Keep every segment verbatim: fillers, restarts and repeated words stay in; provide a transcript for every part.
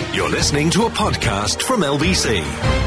You're listening to a podcast from L B C.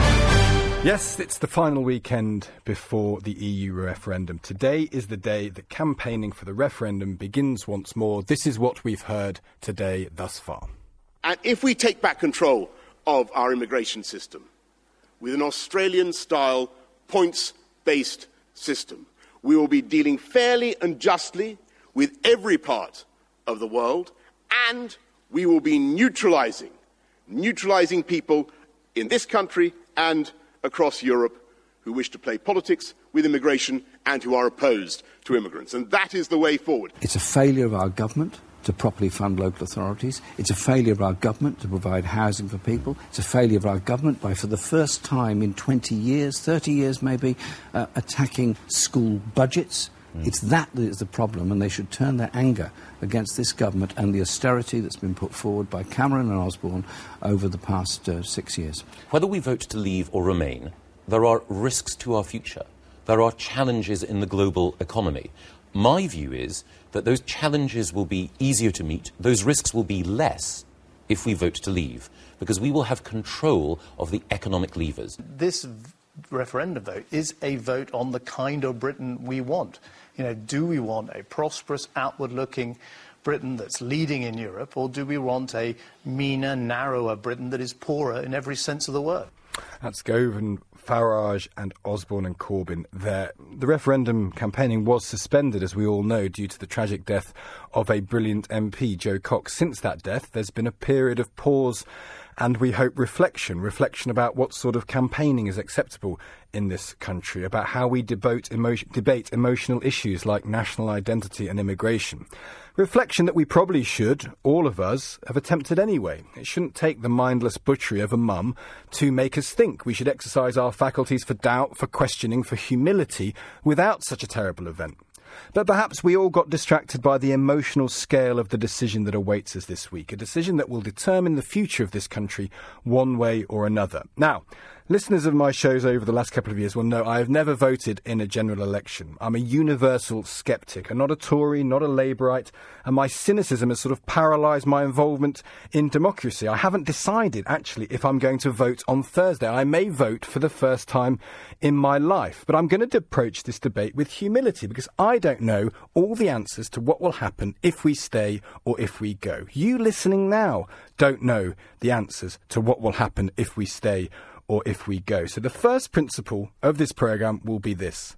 Yes, it's the final weekend before the E U referendum. Today is the day that campaigning for the referendum begins once more. This is what we've heard today thus far. And if we take back control of our immigration system with an Australian-style points-based system, we will be dealing fairly and justly with every part of the world, and we will be neutralising, neutralising people in this country and across Europe who wish to play politics with immigration and who are opposed to immigrants. And that is the way forward. It's a failure of our government to properly fund local authorities. It's a failure of our government to provide housing for people. It's a failure of our government by, for the first time in twenty years, thirty years maybe, uh, attacking school budgets. Mm. It's that that is the problem, and they should turn their anger against this government and the austerity that's been put forward by Cameron and Osborne over the past uh, six years. Whether we vote to leave or remain, there are risks to our future. There are challenges in the global economy. My view is that those challenges will be easier to meet, those risks will be less if we vote to leave, because we will have control of the economic levers. This referendum vote is a vote on the kind of Britain we want. You know, do we want a prosperous, outward-looking Britain that's leading in Europe, or do we want a meaner, narrower Britain that is poorer in every sense of the word? That's Gove and Farage and Osborne and Corbyn there. The referendum campaigning was suspended, as we all know, due to the tragic death of a brilliant M P, Jo Cox. Since that death, there's been a period of pause and, we hope, reflection, reflection about what sort of campaigning is acceptable in this country, about how we debate, emotion, debate emotional issues like national identity and immigration. Reflection that we probably should, all of us, have attempted anyway. It shouldn't take the mindless butchery of a mum to make us think. We should exercise our faculties for doubt, for questioning, for humility without such a terrible event. But perhaps we all got distracted by the emotional scale of the decision that awaits us this week, a decision that will determine the future of this country one way or another. Now, listeners of my shows over the last couple of years will know I have never voted in a general election. I'm a universal sceptic. I'm not a Tory, not a Labourite, and my cynicism has sort of paralysed my involvement in democracy. I haven't decided, actually, if I'm going to vote on Thursday. I may vote for the first time in my life, but I'm going to approach this debate with humility, because I don't know all the answers to what will happen if we stay or if we go. You listening now don't know the answers to what will happen if we stay or if we go. So the first principle of this programme will be this.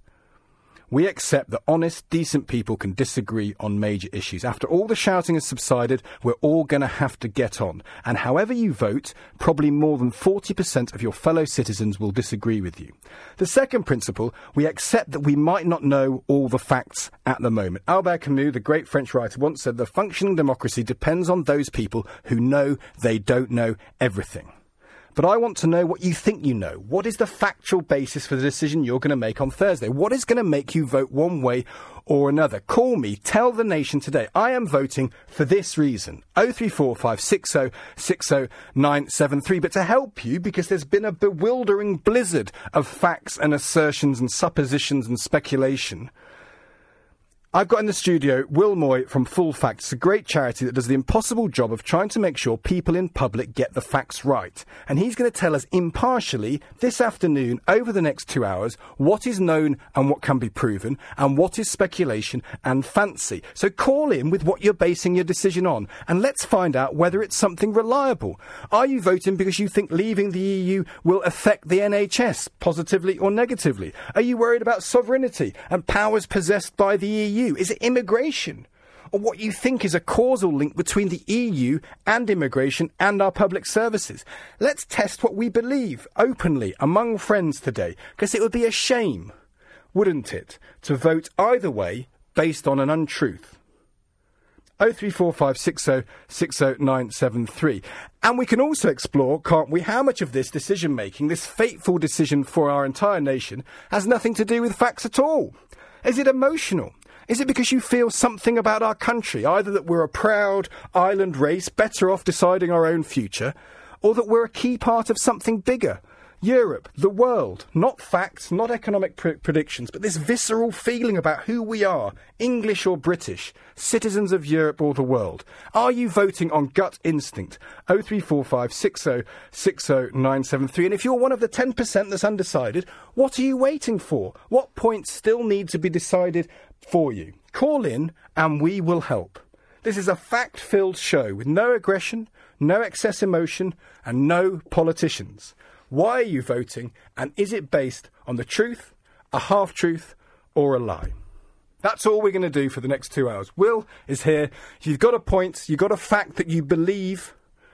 We accept that honest, decent people can disagree on major issues. After all the shouting has subsided, we're all going to have to get on. And however you vote, probably more than forty percent of your fellow citizens will disagree with you. The second principle, we accept that we might not know all the facts at the moment. Albert Camus, the great French writer, once said the functioning democracy depends on those people who know they don't know everything. But I want to know what you think you know. What is the factual basis for the decision you're going to make on Thursday? What is going to make you vote one way or another? Call me. Tell the nation today. I am voting for this reason. oh three four five six oh six oh nine seven three. But to help you, because there's been a bewildering blizzard of facts and assertions and suppositions and speculation, I've got in the studio Will Moy from Full Facts. It's a great charity that does the impossible job of trying to make sure people in public get the facts right. And he's going to tell us impartially this afternoon, over the next two hours, what is known and what can be proven, and what is speculation and fancy. So call in with what you're basing your decision on, and let's find out whether it's something reliable. Are you voting because you think leaving the E U will affect the N H S positively or negatively? Are you worried about sovereignty and powers possessed by the E U? Is it immigration? Or what you think is a causal link between the E U and immigration and our public services? Let's test what we believe openly among friends today, because it would be a shame, wouldn't it, to vote either way based on an untruth. oh three four five six oh six oh nine seven three. And we can also explore, can't we, how much of this decision-making, this fateful decision for our entire nation, has nothing to do with facts at all. Is it emotional? Is it because you feel something about our country, either that we're a proud island race better off deciding our own future, or that we're a key part of something bigger? Europe, the world, not facts, not economic pr- predictions, but this visceral feeling about who we are, English or British, citizens of Europe or the world. Are you voting on gut instinct? oh three four five six oh six oh nine seven three. And if you're one of the ten percent that's undecided, what are you waiting for? What points still need to be decided for you? Call in and we will help. This is a fact-filled show with no aggression, no excess emotion and no politicians. Why are you voting, and is it based on the truth, a half-truth or a lie? That's all we're going to do for the next two hours. Will is here. If you've got a point, you've got a fact that you believe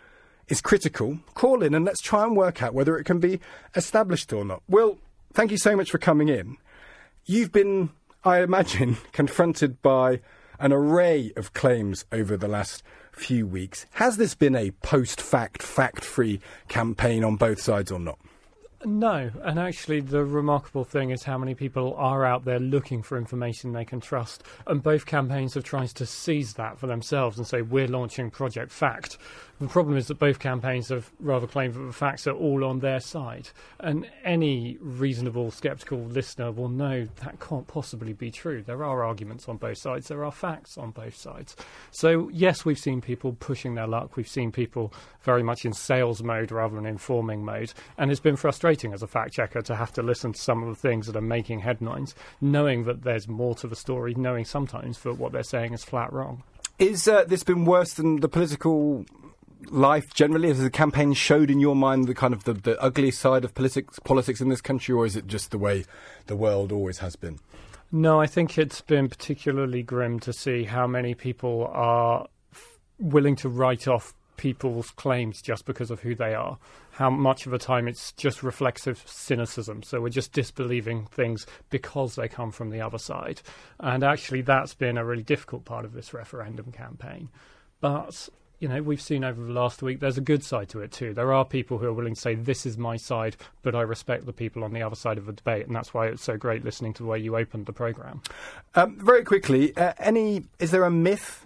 is critical, call in and let's try and work out whether it can be established or not. Will, thank you so much for coming in. You've been, I imagine, confronted by an array of claims over the last few weeks. Has this been a post-fact, fact-free campaign on both sides or not? No, and actually the remarkable thing is how many people are out there looking for information they can trust, and both campaigns have tried to seize that for themselves and say, we're launching Project Fact. The problem is that both campaigns have rather claimed that the facts are all on their side, and any reasonable, sceptical listener will know that can't possibly be true. There are arguments on both sides, there are facts on both sides. So yes, we've seen people pushing their luck, we've seen people very much in sales mode rather than informing mode, and it's been frustrating as a fact checker to have to listen to some of the things that are making headlines, knowing that there's more to the story, knowing sometimes that what they're saying is flat wrong. Is uh, this been worse than the political life generally? Has the campaign showed in your mind the kind of the, the ugly side of politics, politics in this country, or is it just the way the world always has been? No, I think it's been particularly grim to see how many people are f- willing to write off people's claims just because of who they are. How much of the time it's just reflexive cynicism. So we're just disbelieving things because they come from the other side. And actually that's been a really difficult part of this referendum campaign. But, you know, we've seen over the last week there's a good side to it too. There are people who are willing to say, this is my side, but I respect the people on the other side of the debate. And that's why it's so great listening to the way you opened the programme. Um, very quickly, uh, any is there a myth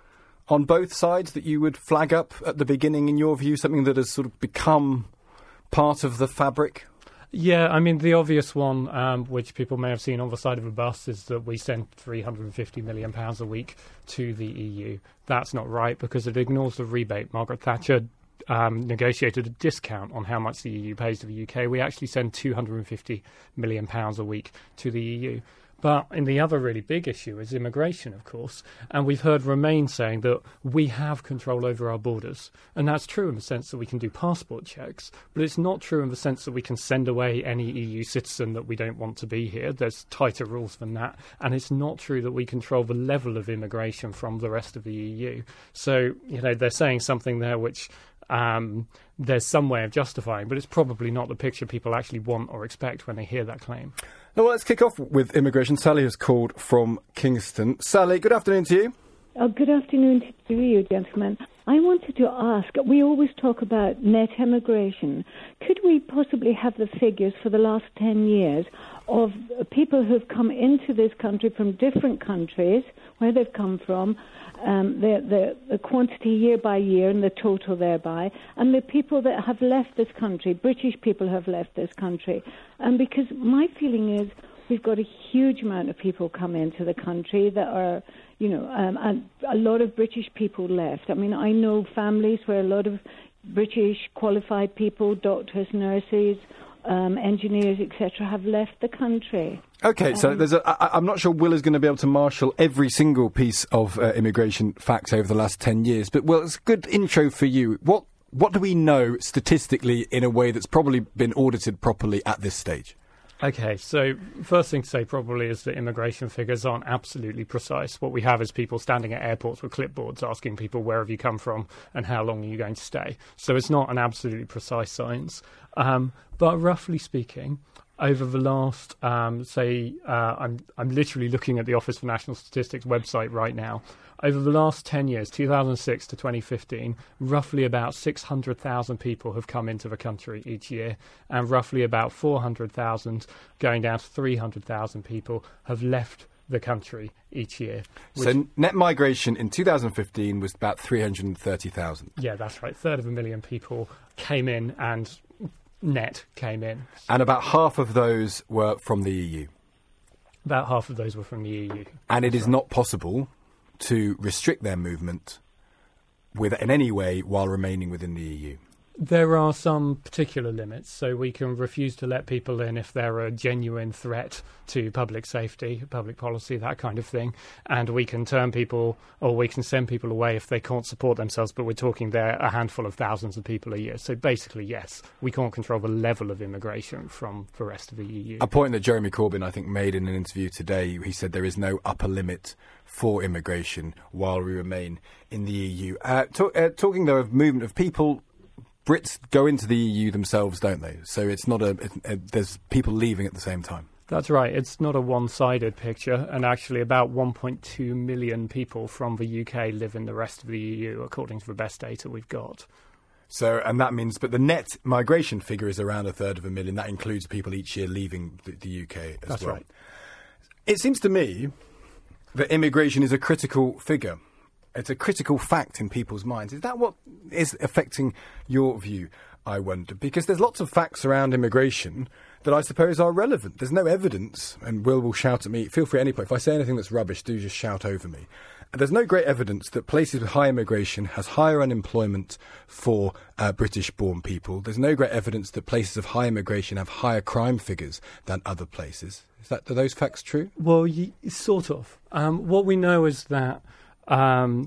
on both sides that you would flag up at the beginning, in your view, something that has sort of become part of the fabric? Yeah, I mean, the obvious one, um, which people may have seen on the side of a bus, is that we send three hundred fifty million pounds a week to the E U. That's not right because it ignores the rebate. Margaret Thatcher um, negotiated a discount on how much the E U pays to the U K. We actually send two hundred fifty million pounds a week to the E U. But in the other really big issue is immigration, of course. And we've heard Remain saying that we have control over our borders. And that's true in the sense that we can do passport checks. But it's not true in the sense that we can send away any E U citizen that we don't want to be here. There's tighter rules than that. And it's not true that we control the level of immigration from the rest of the E U. So, you know, they're saying something there which um, there's some way of justifying, but it's probably not the picture people actually want or expect when they hear that claim. Now, well, let's kick off with immigration. Sally has called from Kingston. Sally, good afternoon to you. Oh, good afternoon to you, gentlemen. I wanted to ask, we always talk about net immigration. Could we possibly have the figures for the last ten years of people who've come into this country from different countries, where they've come from, um, the, the, the quantity year by year and the total thereby, and the people that have left this country, British people have left this country? And because my feeling is we've got a huge amount of people come into the country that are, you know, um, and a lot of British people left. I mean, I know families where a lot of British qualified people, doctors, nurses, um, engineers, et cetera, have left the country. OK, so um, there's a, I, I'm not sure Will is going to be able to marshal every single piece of uh, immigration facts over the last ten years, but, Will, it's a good intro for you. What What do we know statistically in a way that's probably been audited properly at this stage? OK, so first thing to say probably is that immigration figures aren't absolutely precise. What we have is people standing at airports with clipboards asking people, where have you come from and how long are you going to stay? So it's not an absolutely precise science. Um, but roughly speaking, over the last, um, say, uh, I'm, I'm literally looking at the Office for National Statistics website right now. Over the last ten years, two thousand six to twenty fifteen, roughly about six hundred thousand people have come into the country each year, and roughly about four hundred thousand, going down to three hundred thousand people, have left the country each year. So net migration in two thousand fifteen was about three hundred thirty thousand. Yeah, that's right. A third of a million people came in, and net came in. And about half of those were from the E U. About half of those were from the E U. And it That's is right. not possible to restrict their movement with in any way while remaining within the E U. There are some particular limits, so we can refuse to let people in if they're a genuine threat to public safety, public policy, that kind of thing. And we can turn people, or we can send people away if they can't support themselves, but we're talking there a handful of thousands of people a year. So basically, yes, we can't control the level of immigration from the rest of the E U. A point that Jeremy Corbyn, I think, made in an interview today, he said there is no upper limit for immigration while we remain in the E U. Uh, to- uh, talking, though, of movement of people, Brits go into the E U themselves, don't they? So it's not a, it, it, there's people leaving at the same time. That's right. It's not a one-sided picture, and actually about one point two million people from the U K live in the rest of the E U, according to the best data we've got. So, and that means, but the net migration figure is around a third of a million. That includes people each year leaving the, the U K as That's well. right. It seems to me that immigration is a critical figure. It's a critical fact in people's minds. Is that what is affecting your view, I wonder? Because there's lots of facts around immigration that I suppose are relevant. There's no evidence, and Will will shout at me. Feel free at any point. If I say anything that's rubbish, do just shout over me. And there's no great evidence that places with high immigration has higher unemployment for uh, British-born people. There's no great evidence that places of high immigration have higher crime figures than other places. Is that, are those facts true? Well, y- sort of. Um, what we know is that Um,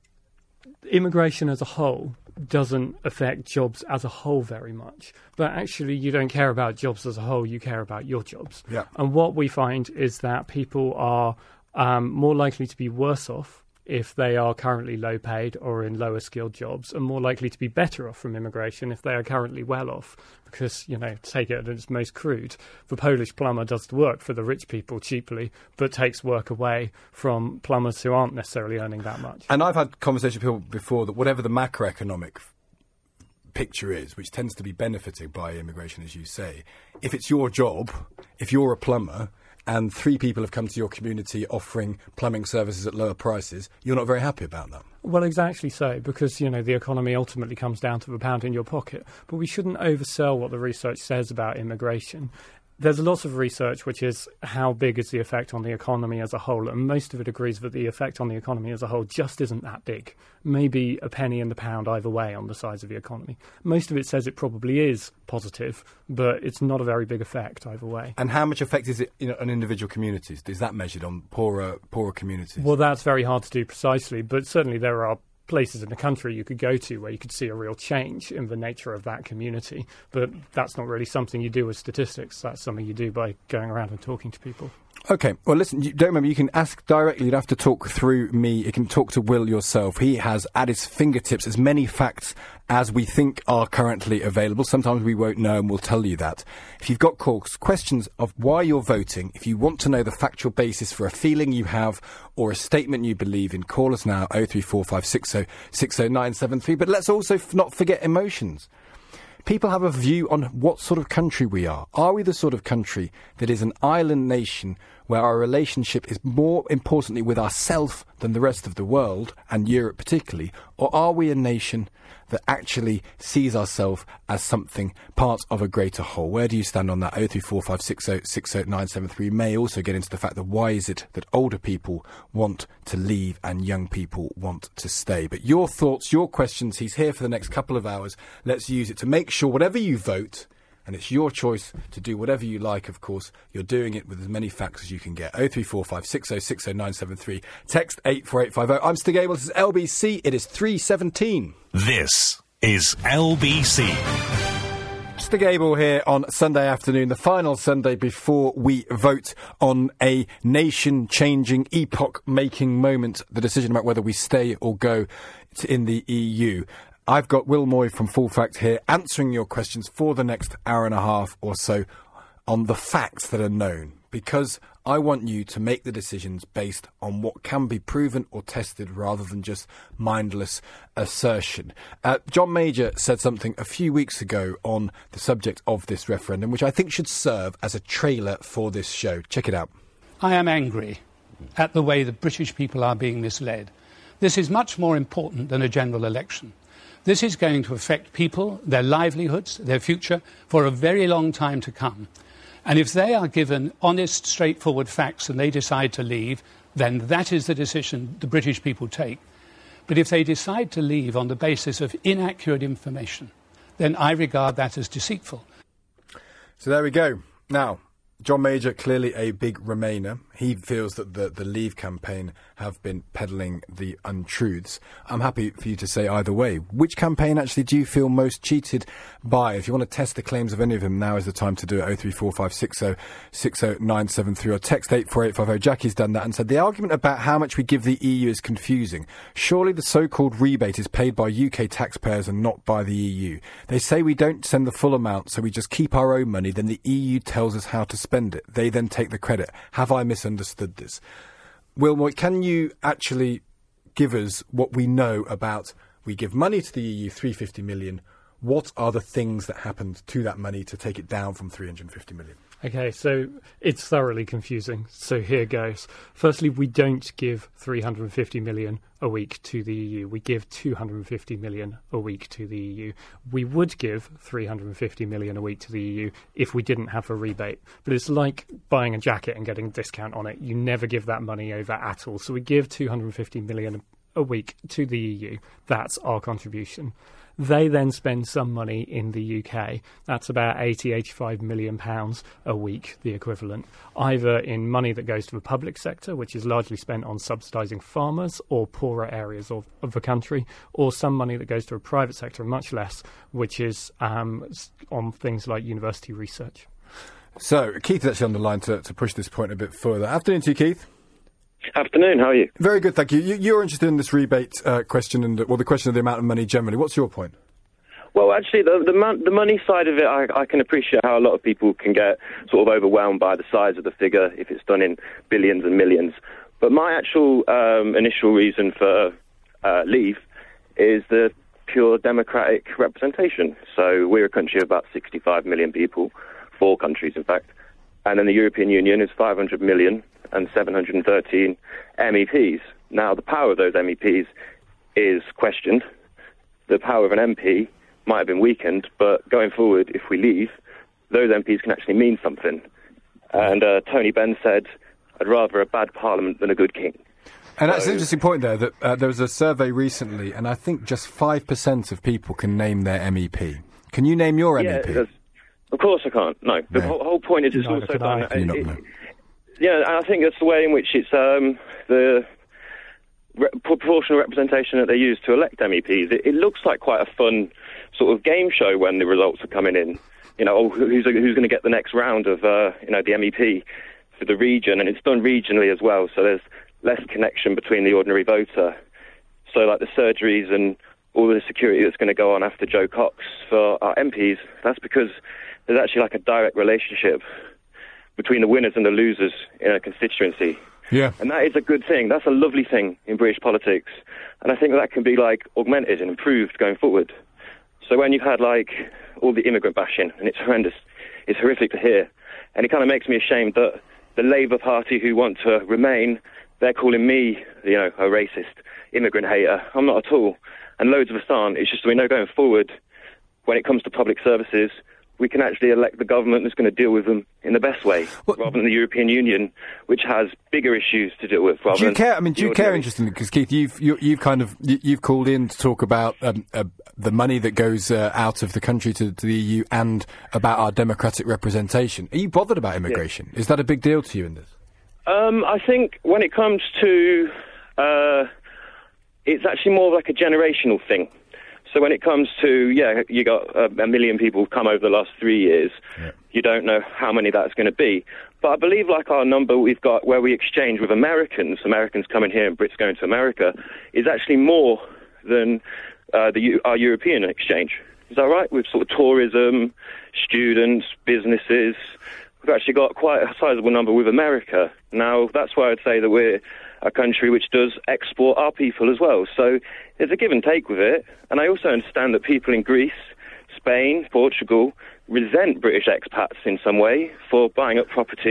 immigration as a whole doesn't affect jobs as a whole very much. But actually, you don't care about jobs as a whole, you care about your jobs. Yeah. And what we find is that people are um, more likely to be worse off if they are currently low paid or in lower skilled jobs, and more likely to be better off from immigration if they are currently well off. Because, you know, take it at its most crude, the Polish plumber does the work for the rich people cheaply, but takes work away from plumbers who aren't necessarily earning that much. And I've had conversations with people before that whatever the macroeconomic f- picture is, which tends to be benefiting by immigration, as you say, if it's your job, if you're a plumber, and three people have come to your community offering plumbing services at lower prices, you're not very happy about that. Well, exactly so, because, you know, the economy ultimately comes down to the pound in your pocket. But we shouldn't oversell what the research says about immigration. There's lots of research which is how big is the effect on the economy as a whole, and most of it agrees that the effect on the economy as a whole just isn't that big. Maybe a penny in the pound either way on the size of the economy. Most of it says it probably is positive, but it's not a very big effect either way. And how much effect is it, you know, on individual communities? Is that measured on poorer, poorer communities? Well, that's very hard to do precisely, but certainly there are places in the country you could go to where you could see a real change in the nature of that community. But that's not really something you do with statistics. That's something you do by going around and talking to people. OK, well, listen, you, don't remember, you can ask directly. You'd have to talk through me. You can talk to Will yourself. He has at his fingertips as many facts as we think are currently available. Sometimes we won't know, and we'll tell you that. If you've got calls, questions of why you're voting, if you want to know the factual basis for a feeling you have or a statement you believe in, call us now, oh three four five six oh six oh nine seven three. But let's also f- not forget emotions. People have a view on what sort of country we are. Are we the sort of country that is an island nation where our relationship is more importantly with ourselves than the rest of the world, and Europe particularly? Or are we a nation that actually sees ourselves as something part of a greater whole? Where do you stand on that? oh three four five six oh six oh nine seven three. May also get into the fact that why is it that older people want to leave and young people want to stay? But your thoughts, your questions, he's here for the next couple of hours. Let's use it to make sure whatever you vote, and it's your choice to do whatever you like, of course, you're doing it with as many facts as you can get. oh three four five six oh six oh nine seven three. Text eight four eight five oh. I'm Stig Abel. This is L B C. It is three seventeen. This is L B C. Stig Abel here on Sunday afternoon, the final Sunday before we vote on a nation-changing, epoch-making moment, the decision about whether we stay or go in the E U. I've got Will Moy from Full Fact here answering your questions for the next hour and a half or so on the facts that are known, because I want you to make the decisions based on what can be proven or tested rather than just mindless assertion. Uh, John Major said something a few weeks ago on the subject of this referendum, which I think should serve as a trailer for this show. Check it out. I am angry at the way the British people are being misled. This is much more important than a general election. This is going to affect people, their livelihoods, their future, for a very long time to come. And if they are given honest, straightforward facts and they decide to leave, then that is the decision the British people take. But if they decide to leave on the basis of inaccurate information, then I regard that as deceitful. So there we go. Now, John Major, clearly a big Remainer. He feels that the, the Leave campaign have been peddling the untruths. I'm happy for you to say either way. Which campaign actually do you feel most cheated by? If you want to test the claims of any of them, now is the time to do it. oh three four five six oh six oh nine seven three or text eight four eight five oh. Jackie's done that and said, the argument about how much we give the E U is confusing. Surely the so-called rebate is paid by U K taxpayers and not by the E U. They say we don't send the full amount, so we just keep our own money, then the E U tells us how to spend it. They then take the credit. Have I misunderstood this? Wilmot, can you actually give us what we know about, we give money to the E U, three hundred fifty million. What are the things that happened to that money to take it down from three hundred fifty million? Okay, so it's thoroughly confusing. So here goes. Firstly, we don't give three hundred fifty million a week to the E U. We give two hundred fifty million a week to the E U. We would give three hundred fifty million a week to the E U if we didn't have a rebate. But it's like buying a jacket and getting a discount on it. You never give that money over at all. So we give two hundred fifty million a week to the E U. That's our contribution. They then spend some money in the U K. That's about eighty, eighty-five million pounds a week, the equivalent, either in money that goes to the public sector, which is largely spent on subsidising farmers or poorer areas of, of the country, or some money that goes to a private sector, much less, which is um, on things like university research. So, Keith is actually on the line to, to push this point a bit further. Afternoon to you, Keith. Afternoon, how are you? Very good, thank you. you you're interested in this rebate uh, question, and well, the question of the amount of money generally. What's your point? Well, actually, the the, mon- the money side of it, I, I can appreciate how a lot of people can get sort of overwhelmed by the size of the figure if it's done in billions and millions. But my actual um, initial reason for uh, leave is the pure democratic representation. So we're a country of about sixty-five million people, four countries, in fact. And then the European Union is five hundred million and seven hundred thirteen M E Ps. Now, the power of those M E Ps is questioned. The power of an M P might have been weakened, but going forward, if we leave, those M Ps can actually mean something. And uh, Tony Benn said, I'd rather a bad parliament than a good king. And that's so, an interesting point there, that uh, there was a survey recently, and I think just five percent of people can name their M E P. Can you name your yeah, M E P? Of course I can't, no. The no. whole, whole point is it's Neither also done... I. It, not, it, no. Yeah, and I think that's the way in which it's um, the re- proportional representation that they use to elect M E Ps. It, it looks like quite a fun sort of game show when the results are coming in. You know, oh, who's who's going to get the next round of uh, you know the M E P for the region, and it's done regionally as well. So there's less connection between the ordinary voter. So like the surgeries and all the security that's going to go on after Joe Cox for our M Ps, that's because there's actually like a direct relationship between the winners and the losers in a constituency. Yeah. And that is a good thing. That's a lovely thing in British politics. And I think that can be, like, augmented and improved going forward. So when you've had, like, all the immigrant bashing, and it's horrendous, it's horrific to hear, and it kind of makes me ashamed that the Labour Party who want to remain, they're calling me, you know, a racist immigrant hater. I'm not at all. And loads of us aren't. It's just we know going forward, when it comes to public services, we can actually elect the government that's going to deal with them in the best way, well, rather than the European Union, which has bigger issues to deal with. Rather do you than care? I mean, do you care? Interestingly, because Keith, you've you, you've kind of you, you've called in to talk about um, uh, the money that goes uh, out of the country to, to the E U and about our democratic representation. Are you bothered about immigration? Yeah. Is that a big deal to you in this? Um, I think when it comes to, uh, it's actually more like a generational thing. So when it comes to, yeah, you got a, a million people come over the last three years. Yeah. You don't know how many that's going to be. But I believe like our number we've got where we exchange with Americans, Americans coming here and Brits going to America, is actually more than uh, the our European exchange. Is that right? With sort of tourism, students, businesses. We've actually got quite a sizable number with America. Now, that's why I'd say that we're a country which does export our people as well. So there's a give and take with it. And I also understand that people in Greece, Spain, Portugal resent British expats in some way for buying up property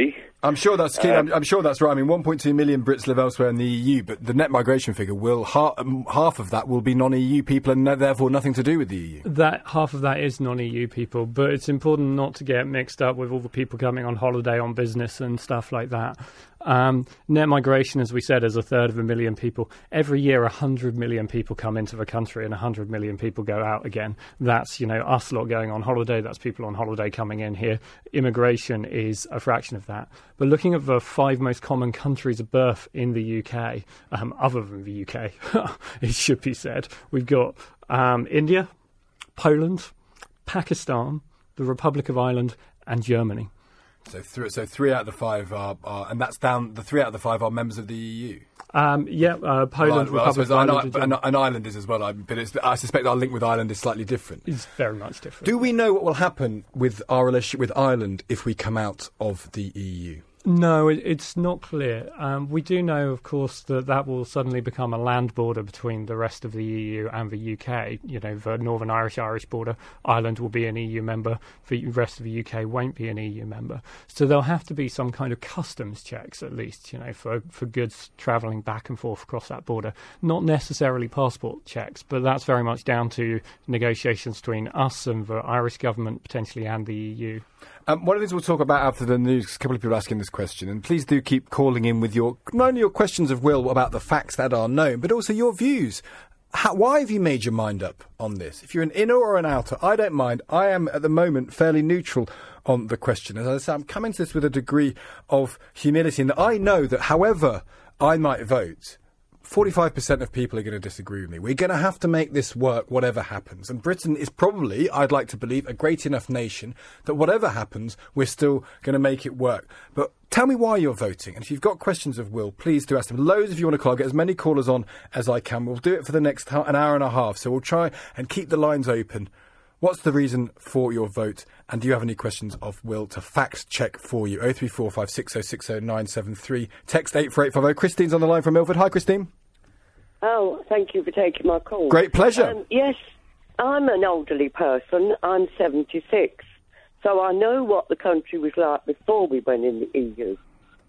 I'm sure that's key. I'm, I'm sure that's right. I mean, one point two million Brits live elsewhere in the E U, but the net migration figure will ha- um, half of that will be non-E U people, and no, therefore nothing to do with the E U. That half of that is non-E U people, but it's important not to get mixed up with all the people coming on holiday on business and stuff like that. Um, net migration, as we said, is a third of a million people. Every year, one hundred million people come into the country and one hundred million people go out again. That's, you know, us lot going on holiday. That's people on holiday coming in here. Immigration is a fraction of that. But looking at the five most common countries of birth in the U K, um, other than the U K, it should be said, we've got um, India, Poland, Pakistan, the Republic of Ireland, and Germany. So, th- so three out of the five are, are, and that's down. The three out of the five are members of the E U. Um, yeah, uh, Poland, well, Republic well, of Ireland, Ireland, and, and Ireland is as well. I, but it's, I suspect our link with Ireland is slightly different. It's very much different. Do we know what will happen with our relationship with Ireland if we come out of the E U? No, it, it's not clear. Um, we do know, of course, that that will suddenly become a land border between the rest of the E U and the U K. You know, the Northern Irish-Irish border, Ireland will be an E U member, the rest of the U K won't be an E U member. So there'll have to be some kind of customs checks, at least, you know, for, for goods travelling back and forth across that border. Not necessarily passport checks, but that's very much down to negotiations between us and the Irish government, potentially, and the E U. Um, one of the things we'll talk about after the news, a couple of people asking this question, and please do keep calling in with your, not only your questions of Will about the facts that are known, but also your views. How, why have you made your mind up on this? If you're an inner or an outer, I don't mind. I am, at the moment, fairly neutral on the question. As I say, I'm coming to this with a degree of humility, and that I know that however I might vote, forty-five percent of people are going to disagree with me. We're going to have to make this work, whatever happens. And Britain is probably, I'd like to believe, a great enough nation that whatever happens, we're still going to make it work. But tell me why you're voting. And if you've got questions of Will, please do ask them. Loads if you want to call. I'll get as many callers on as I can. We'll do it for the next ho- an hour and a half. So we'll try and keep the lines open. What's the reason for your vote? And do you have any questions of Will to fact check for you? oh three four five six oh six oh nine seven three. Text eight four eight five oh. Christine's on the line from Milford. Hi, Christine. Oh, thank you for taking my call. Great pleasure. Um, yes, I'm an elderly person. I'm seventy-six. So I know what the country was like before we went in the E U.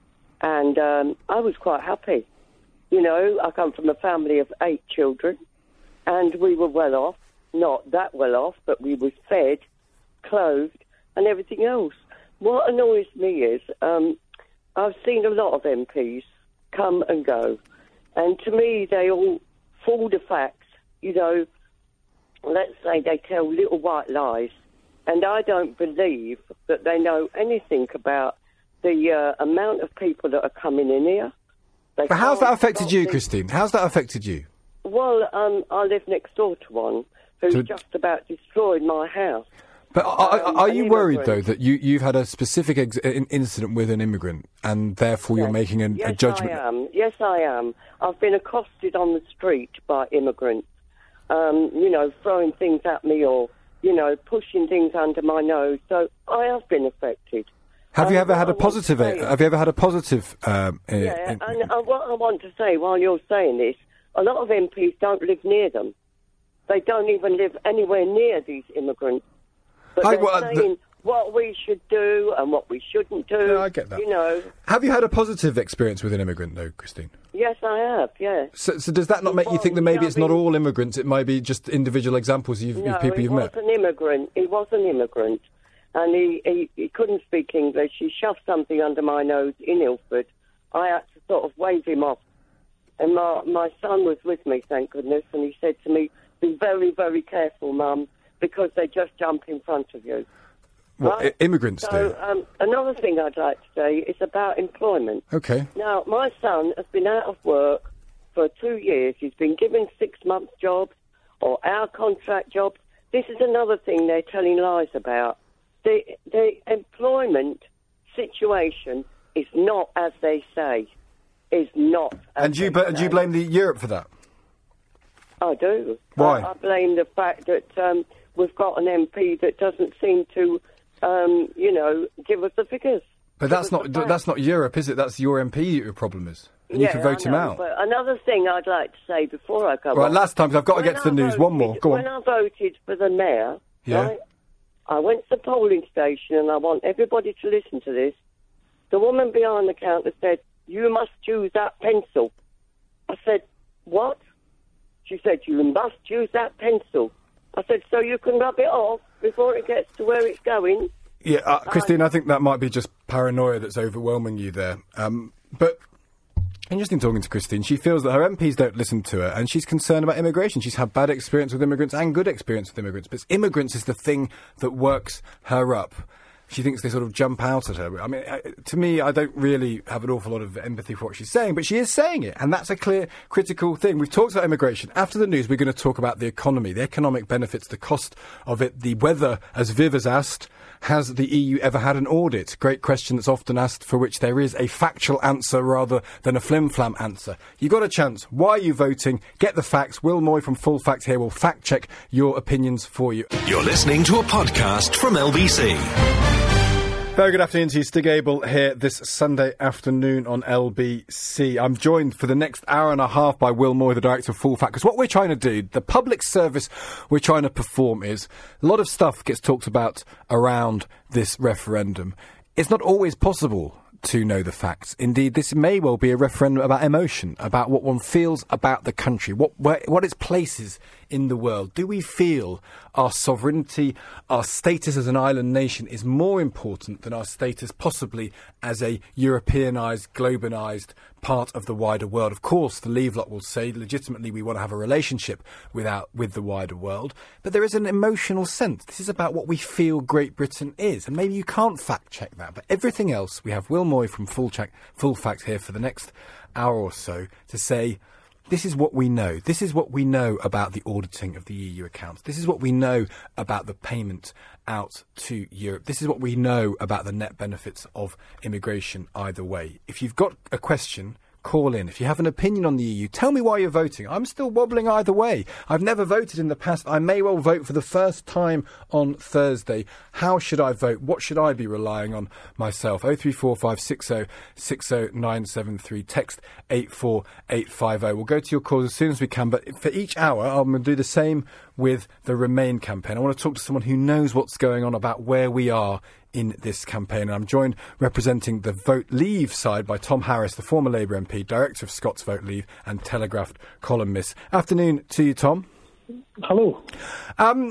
And um, I was quite happy. You know, I come from a family of eight children, and we were well off. Not that well off, but we were fed, clothed, and everything else. What annoys me is um, I've seen a lot of M Ps come and go. And to me, they all fool the facts. You know, let's say they tell little white lies. And I don't believe that they know anything about the uh, amount of people that are coming in here. They but how's that affected you, these... Christine? How's that affected you? Well, um, I live next door to one who's So- just about destroyed my house. But are, Um, are an you worried, though, immigrant. that you, you've had a specific ex- in- incident with an immigrant and therefore you're Yes. making an, yes, a judgment? I am. Yes, I am. I've been accosted on the street by immigrants, um, you know, throwing things at me or, you know, pushing things under my nose. So I have been affected. Have you Um, ever had a what I want to positive? say- Have you ever had a positive? Um, uh, Yeah, in- and uh, what I want to say while you're saying this, a lot of M Ps don't live near them. They don't even live anywhere near these immigrants. But I- they're well, the- saying what we should do and what we shouldn't do. Yeah, I get that. You know, Have you had a positive experience with an immigrant, though, Christine? yes, I have, yeah. So, so does that not make you think that Well, maybe yeah, it's I not mean- all immigrants? It might be just individual examples you've, No, of people he you've was met. an immigrant. He was an immigrant. And he, he, he couldn't speak English. He shoved something under my nose in Ilford. I had to sort of wave him off. And my, my son was with me, thank goodness, and he said to me, be very, very careful, Mum, because they just jump in front of you. What Right? I- immigrants So do? um, another thing I'd like to say is about employment. Okay. Now, my son has been out of work for two years. He's been given six-month jobs or our contract jobs. This is another thing they're telling lies about. The, the employment situation is not as they say. Is not as And do you, they but, do you say. blame the Europe for that? I do. Why? I, I blame the fact that um, we've got an M P that doesn't seem to, um, you know, give us the figures. But that's not that's not Europe, is it? That's your M P your problem is. And you Yeah, can vote I him know, out. But another thing I'd like to say before I go Right, on. last time, 'cause I've got to When get to the I news. One more. voted- Go on. When I voted for the mayor, Yeah. right, I went to the polling station, and I want everybody to listen to this. The woman behind the counter said, "You must use that pencil." I said, "What?" She said, "You must use that pencil." I said, "So you can rub it off before it gets to where it's going?" Yeah, uh, Christine, I think that might be just paranoia that's overwhelming you there. Um, but interesting talking to Christine. She feels that her M Ps don't listen to her, and she's concerned about immigration. She's had bad experience with immigrants and good experience with immigrants, but immigrants is the thing that works her up. She thinks they sort of jump out at her. I mean, uh, to me, I don't really have an awful lot of empathy for what she's saying, but she is saying it, and that's a clear, critical thing. We've talked about immigration. After the news, we're going to talk about the economy, the economic benefits, the cost of it, the whether, as Viv has asked, has the E U ever had an audit? Great question that's often asked, for which there is a factual answer rather than a flim-flam answer. You got a chance. Why are you voting? Get the facts. Will Moy from Full Fact here will fact-check your opinions for you. You're listening to a podcast from L B C. Very good afternoon to you. Stig Abel here this Sunday afternoon on L B C. I'm joined for the next hour and a half by Will Moy, the director of Full Fact, because what we're trying to do, the public service we're trying to perform, is a lot of stuff gets talked about around this referendum. It's not always possible to know the facts. Indeed, this may well be a referendum about emotion, about what one feels about the country, what where, what its place is in the world. Do we feel our sovereignty, our status as an island nation is more important than our status possibly as a Europeanised, globanised part of the wider world? Of course, the Leave lot will say legitimately we want to have a relationship without, with the wider world, but there is an emotional sense. This is about what we feel Great Britain is, and maybe you can't fact check that, but everything else, we have Will Moy from Full, Check, Full Fact here for the next hour or so to say, this is what we know. This is what we know about the auditing of the E U accounts. This is what we know about the payment out to Europe. This is what we know about the net benefits of immigration either way. If you've got a question, call in. If you have an opinion on the E U, tell me why you're voting. I'm still wobbling either way. I've never voted in the past. I may well vote for the first time on Thursday. How should I vote? What should I be relying on myself? oh three four five six oh six oh nine seven three. Text eight four eight five oh. We'll go to your calls as soon as we can, but for each hour, I'm going to do the same with the Remain campaign. I want to talk to someone who knows what's going on about where we are in this campaign. And I'm joined representing the Vote Leave side by Tom Harris, the former Labour M P, director of Scots Vote Leave and Telegraph columnist. Afternoon to you, Tom. Hello. Um,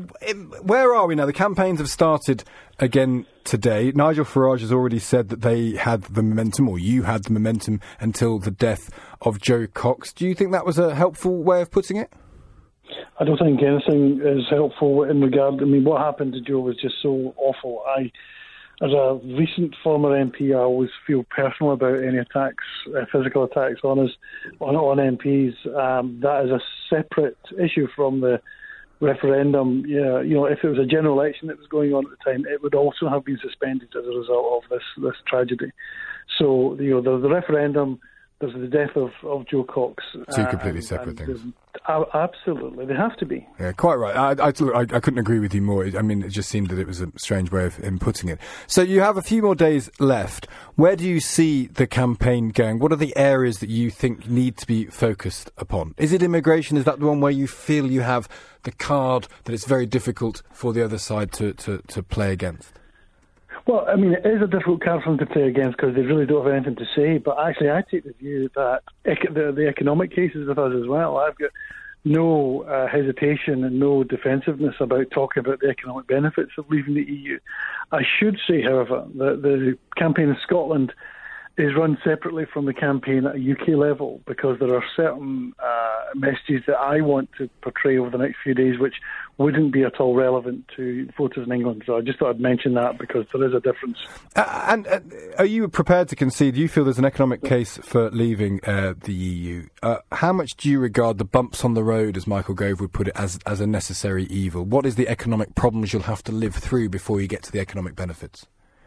where are we now? The campaigns have started again today. Nigel Farage has already said that they had the momentum, or you had the momentum, until the death of Jo Cox. Do you think that was a helpful way of putting it? I don't think anything is helpful in regard. I mean, what happened to Jo was just so awful. I, as a recent former M P, I always feel personal about any attacks, uh, physical attacks on us, on, on M Ps. Um, that is a separate issue from the referendum. Yeah, you know, if it was a general election that was going on at the time, it would also have been suspended as a result of this this tragedy. So, you know, the, the referendum. There's the death of, of Jo Cox. Two completely uh, separate things. Uh, absolutely, they have to be. Yeah, quite right. I, I, I, I couldn't agree with you more. I mean, it just seemed that it was a strange way of him putting it. So you have a few more days left. Where do you see the campaign going? What are the areas that you think need to be focused upon? Is it immigration? Is that the one where you feel you have the card that it's very difficult for the other side to, to, to play against? Well, I mean, it is a difficult card for them to play against because they really don't have anything to say. But actually, I take the view that ec- the, the economic case is with us as well. I've got no uh, hesitation and no defensiveness about talking about the economic benefits of leaving the E U. I should say, however, that the campaign in Scotland is run separately from the campaign at a U K level because there are certain uh, messages that I want to portray over the next few days which wouldn't be at all relevant to voters in England. So I just thought I'd mention that because there is a difference. Uh, and uh, are you prepared to concede, do you feel there's an economic case for leaving uh, the E U? Uh, how much do you regard the bumps on the road, as Michael Gove would put it, as, as a necessary evil? What is the economic problems you'll have to live through before you get to the economic benefits?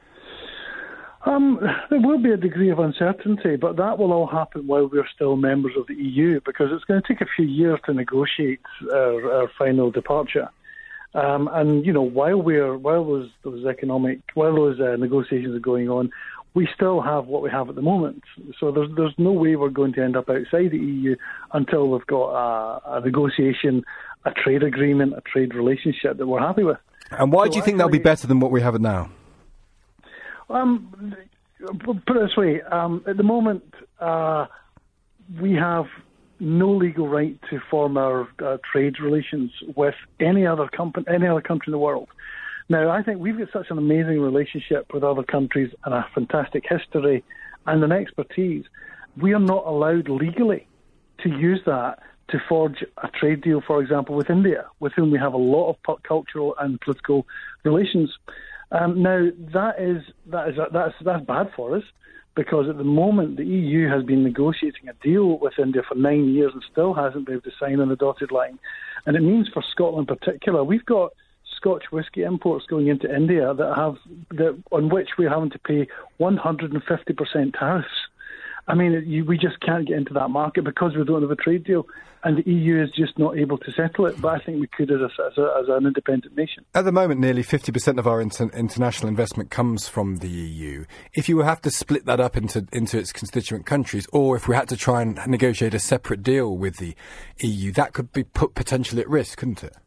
Um, there will be a degree of uncertainty, but that will all happen while we're still members of the E U, because it's going to take a few years to negotiate our, our final departure. Um, and you know, while we're while those those economic while those uh, negotiations are going on, we still have what we have at the moment. So there's there's no way we're going to end up outside the E U until we've got a, a negotiation, a trade agreement, a trade relationship that we're happy with. And why so do you think actually, that'll be better than what we have now? Um, put it this way. Um, at the moment, uh, we have no legal right to form our uh, trade relations with any other company, any other country in the world. Now, I think we've got such an amazing relationship with other countries and a fantastic history and an expertise. We are not allowed legally to use that to forge a trade deal, for example, with India, with whom we have a lot of cultural and political relations. Um, now, that is that is that's that's bad for us, because at the moment the E U has been negotiating a deal with India for nine years and still hasn't been able to sign on the dotted line. And it means for Scotland in particular, we've got Scotch whisky imports going into India that have that on which we're having to pay one hundred fifty percent tariffs. I mean, you, we just can't get into that market because we don't have a trade deal, and the E U is just not able to settle it. But I think we could as, a, as, a, as an independent nation. At the moment, nearly fifty percent of our inter- international investment comes from the E U. If you have to split that up into, into its constituent countries, or if we had to try and negotiate a separate deal with the E U, that could be put potentially at risk, couldn't it?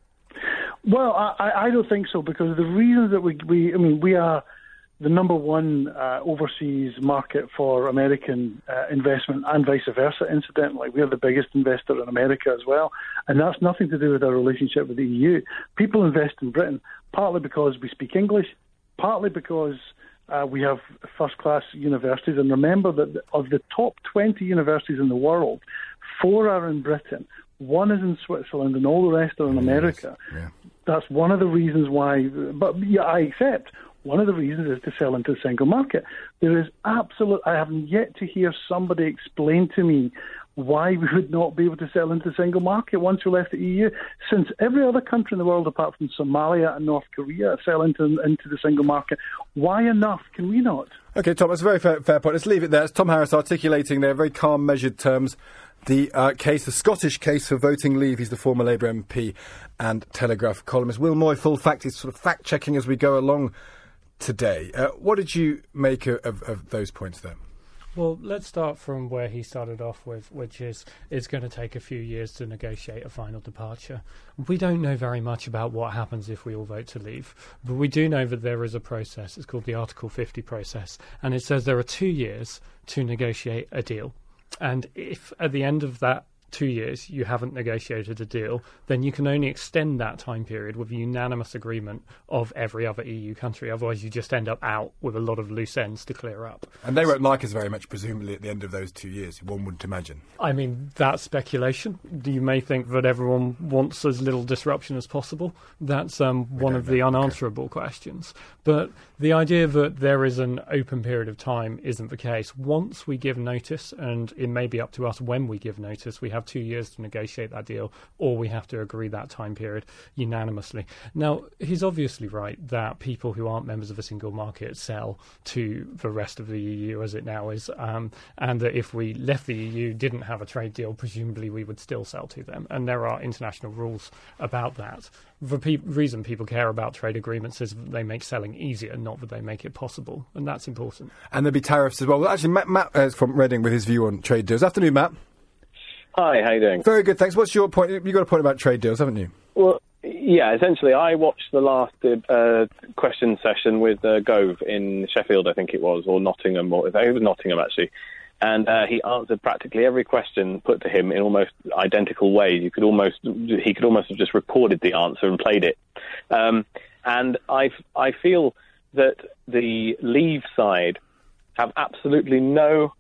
Well, I, I don't think so, because the reasons that we, we I mean, we are the number one uh, overseas market for American uh, investment, and vice versa, incidentally. We are the biggest investor in America as well, and that's nothing to do with our relationship with the E U. People invest in Britain partly because we speak English, partly because uh, we have first-class universities. And remember that of the top twenty universities in the world, four are in Britain, one is in Switzerland, and all the rest are in America. Yeah. That's one of the reasons why, but yeah, I accept, one of the reasons is to sell into the single market. There is absolute, I haven't yet to hear somebody explain to me why we would not be able to sell into the single market once we left the E U, since every other country in the world apart from Somalia and North Korea sell into, into the single market. Why enough can we not? OK, Tom, that's a very fair, fair point. Let's leave it there. It's Tom Harris articulating their very calm, measured terms the uh, case, the Scottish case for voting leave. He's the former Labour M P and Telegraph columnist. Will Moy, Full Fact, is sort of fact-checking as we go along today. Uh, what did you make of, of, of those points there? Well, let's start from where he started off with, which is it's going to take a few years to negotiate a final departure. We don't know very much about what happens if we all vote to leave, but we do know that there is a process. It's called the Article fifty process, and it says there are two years to negotiate a deal. And if at the end of that two years you haven't negotiated a deal, then you can only extend that time period with a unanimous agreement of every other E U country. Otherwise, you just end up out with a lot of loose ends to clear up. And they won't like us very much, presumably, at the end of those two years, one wouldn't imagine. I mean, that's speculation. You may think that everyone wants as little disruption as possible. That's um, one of the unanswerable okay. questions. But the idea that there is an open period of time isn't the case. Once we give notice, and it may be up to us when we give notice, we have two years to negotiate that deal, or we have to agree that time period unanimously. Now, he's obviously right that people who aren't members of a single market sell to the rest of the E U as it now is, um, and that if we left the E U, didn't have a trade deal, presumably we would still sell to them. And there are international rules about that. The pe- reason people care about trade agreements is that they make selling easier, not that they make it possible, and that's important. And there'll be tariffs as well. Well, actually, Matt, Matt uh, is from Reading with his view on trade deals. Afternoon, Matt. Hi, how you doing? Very good, thanks. What's your point? You've got a point about trade deals, haven't you? Well, yeah, essentially, I watched the last uh, question session with uh, Gove in Sheffield, I think it was, or Nottingham, or it was Nottingham, actually. And uh, he answered practically every question put to him in almost identical ways. You could almost, he could almost have just recorded the answer and played it. Um, and I, I feel that the Leave side have absolutely no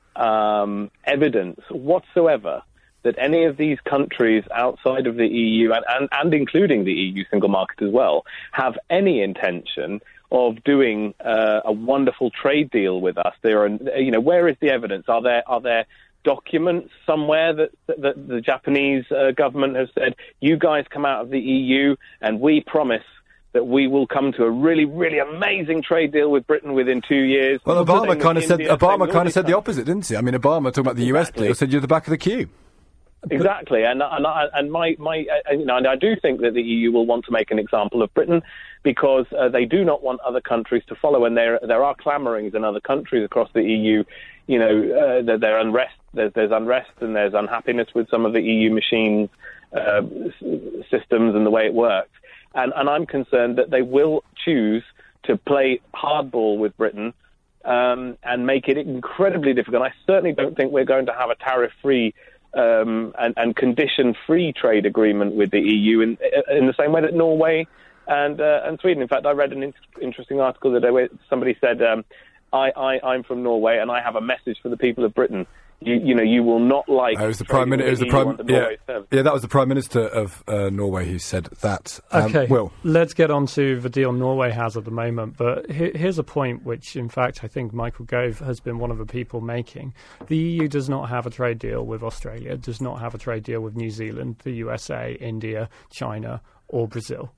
um, evidence whatsoever that any of these countries outside of the E U, and, and, and including the E U single market as well, have any intention of doing uh, a wonderful trade deal with us. There are, you know, where is the evidence? Are there are there documents somewhere that, that the Japanese uh, government has said, you guys come out of the E U and we promise that we will come to a really, really amazing trade deal with Britain within two years? Well, Obama kind of said Obama kind of said the opposite, didn't he? I mean, Obama talking about the U S exactly. deal said you're at the back of the queue. Exactly, and and and my my uh, you know, and I do think that the E U will want to make an example of Britain because uh, they do not want other countries to follow, and there there are clamorings in other countries across the E U. You know, uh, there, there unrest, there's there's unrest, and there's unhappiness with some of the E U machines, uh, s- systems, and the way it works. And and I'm concerned that they will choose to play hardball with Britain um, and make it incredibly difficult. I certainly don't think we're going to have a tariff-free um, and, and condition-free trade agreement with the E U in, in the same way that Norway and uh, and Sweden. In fact, I read an in- interesting article the other day where somebody said, um, I, I, I'm from Norway and I have a message for the people of Britain. You, you know, you will not like. Oh, it was the prime minister. It was the prime. Yeah, yeah, that was the prime minister of uh, Norway who said that. Um, okay, Will, let's get on to the deal Norway has at the moment. But he- here's a point which, in fact, I think Michael Gove has been one of the people making. The E U does not have a trade deal with Australia. Does not have a trade deal with New Zealand, the U S A, India, China, or Brazil.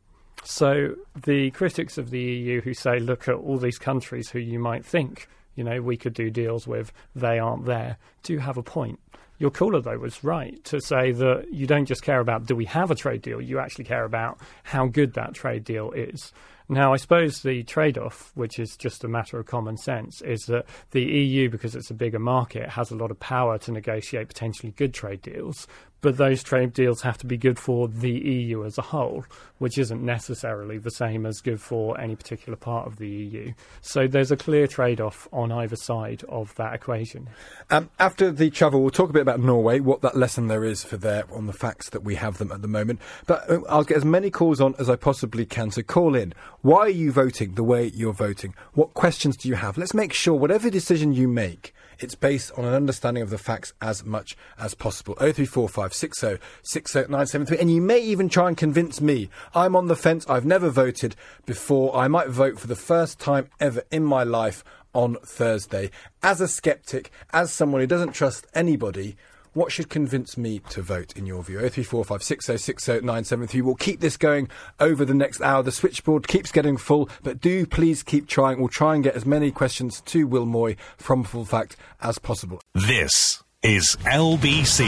So the critics of the E U who say, look at all these countries who you might think, you know, we could do deals with, they aren't there, do have a point. Your caller, though, was right to say that you don't just care about do we have a trade deal, you actually care about how good that trade deal is. Now, I suppose the trade-off, which is just a matter of common sense, is that the E U, because it's a bigger market, has a lot of power to negotiate potentially good trade deals, but those trade deals have to be good for the E U as a whole, which isn't necessarily the same as good for any particular part of the E U. So there's a clear trade-off on either side of that equation. Um, after the travel, we'll talk a bit about Norway, what that lesson there is for there on the facts that we have them at the moment. But uh, I'll get as many calls on as I possibly can, so call in. Why are you voting the way you're voting? What questions do you have? Let's make sure whatever decision you make, it's based on an understanding of the facts as much as possible. oh three four five six oh six oh nine seven three. And you may even try and convince me. I'm on the fence. I've never voted before. I might vote for the first time ever in my life on Thursday. As a sceptic, as someone who doesn't trust anybody, what should convince me to vote, in your view? oh three four five six oh six oh nine seven three. We'll keep this going over the next hour. The switchboard keeps getting full, but do please keep trying. We'll try and get as many questions to Will Moy from Full Fact as possible. This is L B C.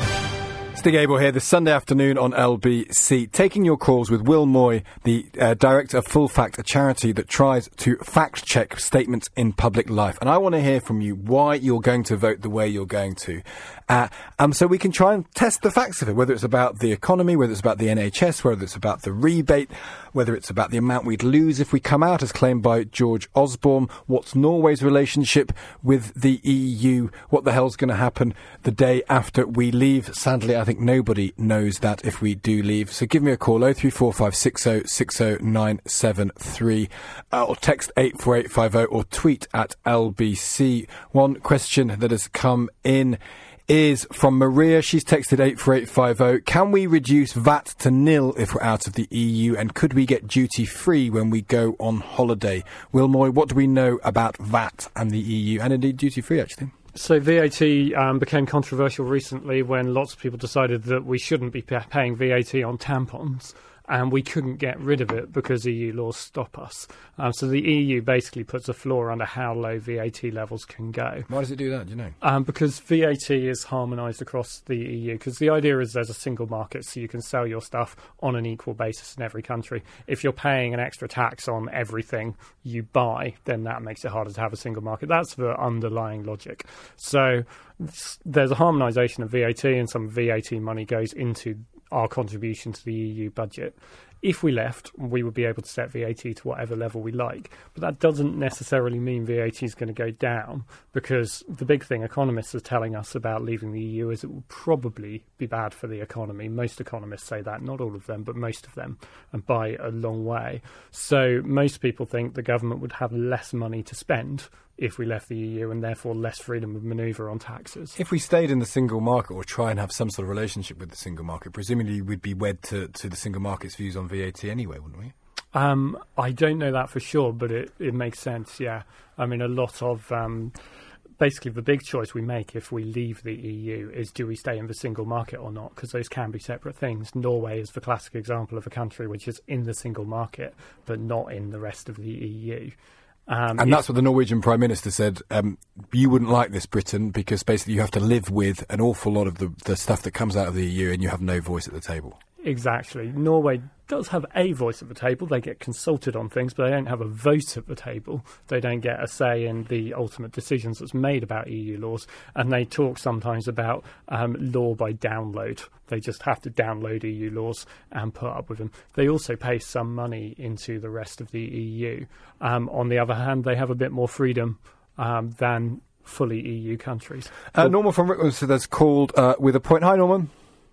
Stig Abel here this Sunday afternoon on L B C, taking your calls with Will Moy, the uh, director of Full Fact, a charity that tries to fact-check statements in public life. And I want to hear from you why you're going to vote the way you're going to. Uh, um, so we can try and test the facts of it, whether it's about the economy, whether it's about the N H S, whether it's about the rebate, whether it's about the amount we'd lose if we come out, as claimed by George Osborne. What's Norway's relationship with the E U? What the hell's going to happen the day after we leave? Sadly, I think nobody knows that if we do leave. So give me a call, oh three four five six oh six oh nine seven three, uh, or text eight four eight five oh, or tweet at L B C. One question that has come in is from Maria. She's texted eight four eight five oh. Can we reduce V A T to nil if we're out of the E U? And could we get duty free when we go on holiday? Will Moy, what do we know about V A T and the E U? And indeed duty free, actually. So V A T um, became controversial recently when lots of people decided that we shouldn't be pa- paying V A T on tampons. And we couldn't get rid of it because E U laws stop us. Um, so the E U basically puts a floor under how low V A T levels can go. Why does it do that, do you know? Um, because V A T is harmonised across the E U. Because the idea is there's a single market, so you can sell your stuff on an equal basis in every country. If you're paying an extra tax on everything you buy, then that makes it harder to have a single market. That's the underlying logic. So there's a harmonisation of V A T, and some V A T money goes into our contribution to the E U budget. If we left, we would be able to set V A T to whatever level we like. But that doesn't necessarily mean V A T is going to go down, because the big thing economists are telling us about leaving the E U is it will probably be bad for the economy. Most economists say that, not all of them, but most of them, and by a long way. So most people think the government would have less money to spend if we left the E U, and therefore less freedom of manoeuvre on taxes. If we stayed in the single market, or try and have some sort of relationship with the single market, presumably we'd be wed to, to the single market's views on V A T anyway, wouldn't we? Um, I don't know that for sure, but it, it makes sense, yeah. I mean, a lot of... Um, basically, the big choice we make if we leave the E U is, do we stay in the single market or not? Because those can be separate things. Norway is the classic example of a country which is in the single market, but not in the rest of the E U. Um, and that's what the Norwegian Prime Minister said. Um, you wouldn't like this, Britain, because basically you have to live with an awful lot of the, the stuff that comes out of the E U, and you have no voice at the table. Exactly. Norway does have a voice at the table. They get consulted on things, but they don't have a vote at the table. They don't get a say in the ultimate decisions that's made about E U laws. And they talk sometimes about um, law by download. They just have to download E U laws and put up with them. They also pay some money into the rest of the E U. Um, on the other hand, they have a bit more freedom um, than fully E U countries. Uh, Norman from Rickmansworth has called uh, with a point. Hi, Norman.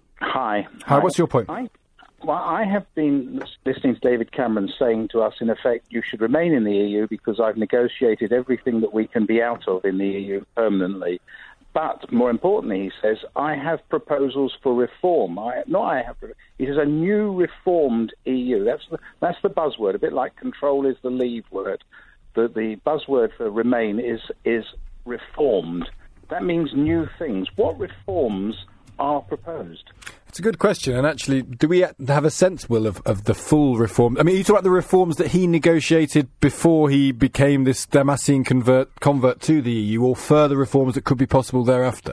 Hi. Hi, what's your point? I, well, I have been listening to David Cameron saying to us, in effect, you should remain in the E U because I've negotiated everything that we can be out of in the E U permanently. But more importantly, he says, I have proposals for reform. I, not I have. He says a new reformed E U. That's the, that's the buzzword. A bit like control is the leave word. The the buzzword for remain is is reformed. That means new things. What reforms are proposed? It's a good question, and actually, do we have a sense, Will, of, of the full reform? I mean, you talk about the reforms that he negotiated before he became this Damascene convert, convert to the E U, or further reforms that could be possible thereafter?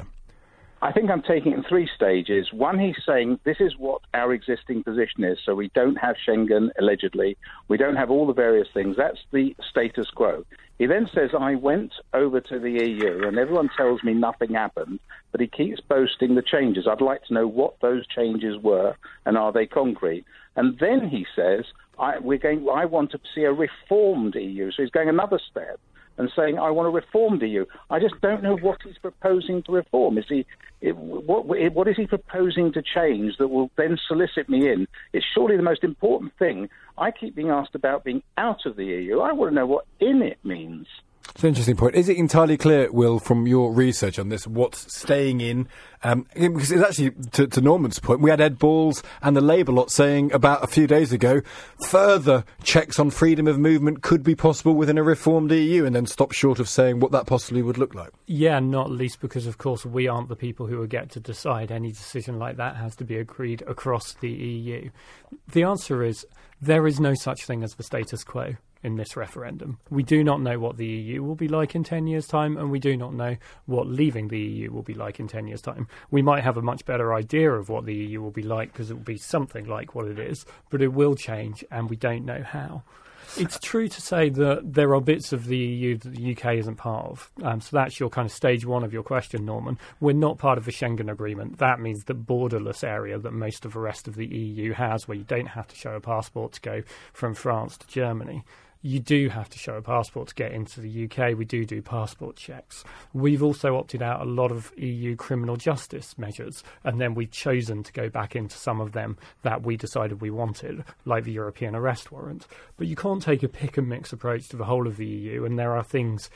I think I'm taking it in three stages. One, he's saying this is what our existing position is, so we don't have Schengen, allegedly. We don't have all the various things. That's the status quo. He then says, I went over to the E U, and everyone tells me nothing happened, but he keeps boasting the changes. I'd like to know what those changes were, and are they concrete? And then he says, I, we're going, I want to see a reformed E U. So he's going another step and saying, I want a reformed E U. I just don't know what he's proposing to reform. Is he, it, what, what is he proposing to change that will then solicit me in? It's surely the most important thing. I keep being asked about being out of the E U. I want to know what in it means. It's an interesting point. Is it entirely clear, Will, from your research on this, what's staying in? Um, because it's actually, to, to Norman's point, we had Ed Balls and the Labour lot saying about a few days ago, further checks on freedom of movement could be possible within a reformed E U, and then stop short of saying what that possibly would look like. Yeah, not least because, of course, we aren't the people who will get to decide. Any decision like that has to be agreed across the E U. The answer is there is no such thing as the status quo in this referendum. We do not know what the E U will be like in ten years' time, and we do not know what leaving the E U will be like in ten years' time. We might have a much better idea of what the E U will be like because it will be something like what it is, but it will change, and we don't know how. It's true to say that there are bits of the E U that the U K isn't part of. Um, so that's your kind of stage one of your question, Norman. We're not part of the Schengen Agreement. That means the borderless area that most of the rest of the E U has, where you don't have to show a passport to go from France to Germany. You do have to show a passport to get into the U K. We do do passport checks. We've also opted out a lot of E U criminal justice measures, and then we've chosen to go back into some of them that we decided we wanted, like the European arrest warrant. But you can't take a pick-and-mix approach to the whole of the E U, and there are things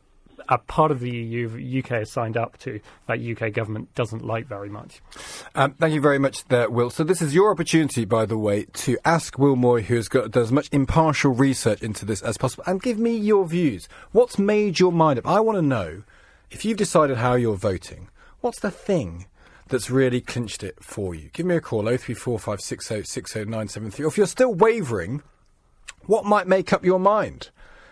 a part of the E U the U K has signed up to that U K government doesn't like very much. Um, thank you very much there, Will. So this is your opportunity, by the way, to ask Will Moy, who has got does as much impartial research into this as possible, and give me your views. What's made your mind up? I want to know, if you've decided how you're voting, what's the thing that's really clinched it for you? Give me a call, oh three four five six oh six oh nine seven three. Or if you're still wavering, what might make up your mind?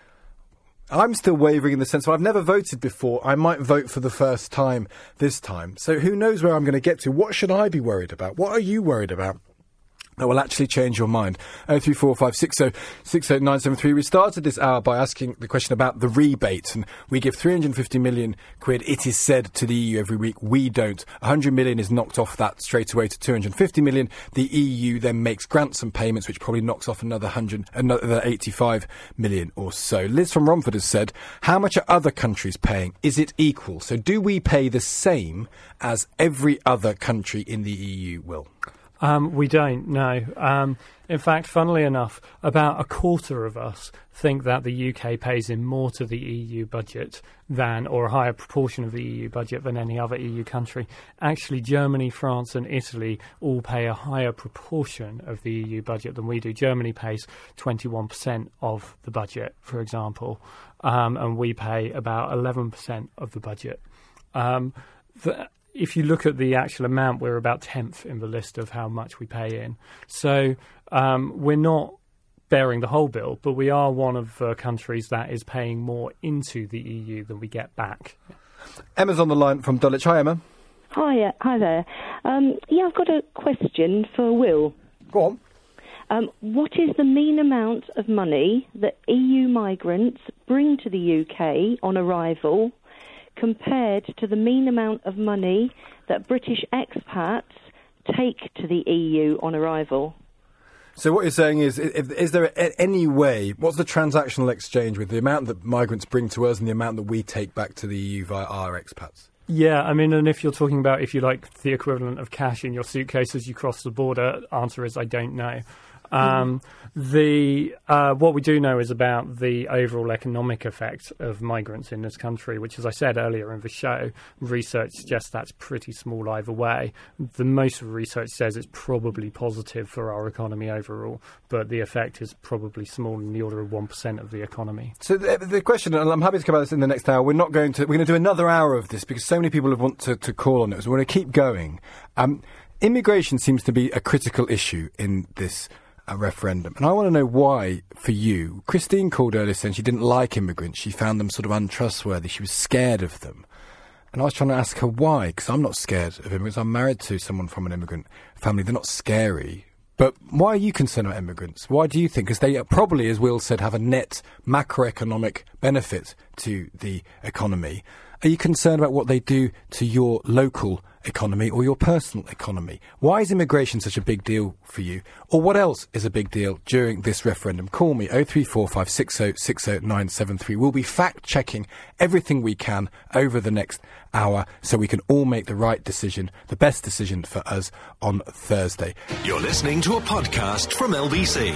I'm still wavering in the sense of I've never voted before. I might vote for the first time this time. So who knows where I'm going to get to? What should I be worried about? What are you worried about that will actually change your mind? oh three four five six oh six oh nine seven three. We started this hour by asking the question about the rebate, and we give three hundred fifty million quid, it is said, to the E U every week. We don't. one hundred million is knocked off that straight away to two hundred fifty million. The E U then makes grants and payments, which probably knocks off another one hundred, another eighty-five million or so. Liz from Romford has said, how much are other countries paying? Is it equal? So do we pay the same as every other country in the E U, Will? Um, we don't, no. Um, in fact, funnily enough, about a quarter of us think that the U K pays in more to the E U budget than, or a higher proportion of the E U budget than any other E U country. Actually, Germany, France and Italy all pay a higher proportion of the E U budget than we do. Germany pays twenty-one percent of the budget, for example, um, and we pay about eleven percent of the budget. Um, the, If you look at the actual amount, we're about tenth in the list of how much we pay in. So um, we're not bearing the whole bill, but we are one of the countries that is paying more into the E U than we get back. Emma's on the line from Dulwich. Hi, Emma. Hi, uh, hi there. Um, yeah, I've got a question for Will. Go on. Um, what is the mean amount of money that E U migrants bring to the U K on arrival compared to the mean amount of money that British expats take to the E U on arrival? So what you're saying is, if, is there a, any way, what's the transactional exchange with the amount that migrants bring to us and the amount that we take back to the E U via our expats? Yeah, I mean, and if you're talking about, if you like, the equivalent of cash in your suitcase as you cross the border, answer is I don't know. Um, the uh, what we do know is about the overall economic effect of migrants in this country, which, as I said earlier in the show, research suggests that's pretty small either way. The most of the research says it's probably positive for our economy overall, but the effect is probably small, in the order of one percent of the economy. So the, the question, and I'm happy to come about this in the next hour, we're not going to, we're going to do another hour of this because so many people have want to, to call on it, so we're going to keep going. Um, immigration seems to be a critical issue in this a referendum. And I want to know why, for you. Christine called earlier saying she didn't like immigrants. She found them sort of untrustworthy. She was scared of them. And I was trying to ask her why, because I'm not scared of immigrants. I'm married to someone from an immigrant family. They're not scary. But why are you concerned about immigrants? Why do you think? Because they probably, as Will said, have a net macroeconomic benefit to the economy. Are you concerned about what they do to your local economy or your personal economy? Why is immigration such a big deal for you? Or what else is a big deal during this referendum? Call me oh three four five six oh six oh nine seven three. We'll be fact-checking everything we can over the next hour so we can all make the right decision, the best decision for us on Thursday. You're listening to a podcast from L B C.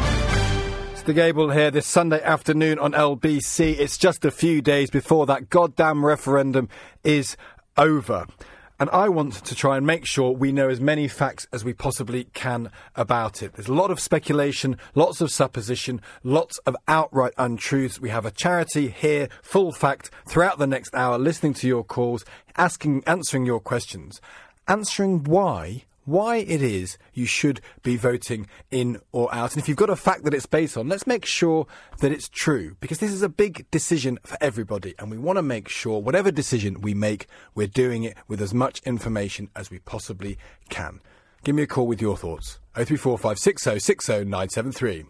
The Gable here this Sunday afternoon on L B C. It's just a few days before that goddamn referendum is over. And I want to try and make sure we know as many facts as we possibly can about it. There's a lot of speculation, lots of supposition, lots of outright untruths. We have a charity here, Full Fact, throughout the next hour, listening to your calls, asking, answering your questions, answering why why it is you should be voting in or out. And if you've got a fact that it's based on, let's make sure that it's true, because this is a big decision for everybody, and we want to make sure whatever decision we make, we're doing it with as much information as we possibly can. Give me a call with your thoughts. oh three four five six oh six oh nine seven three.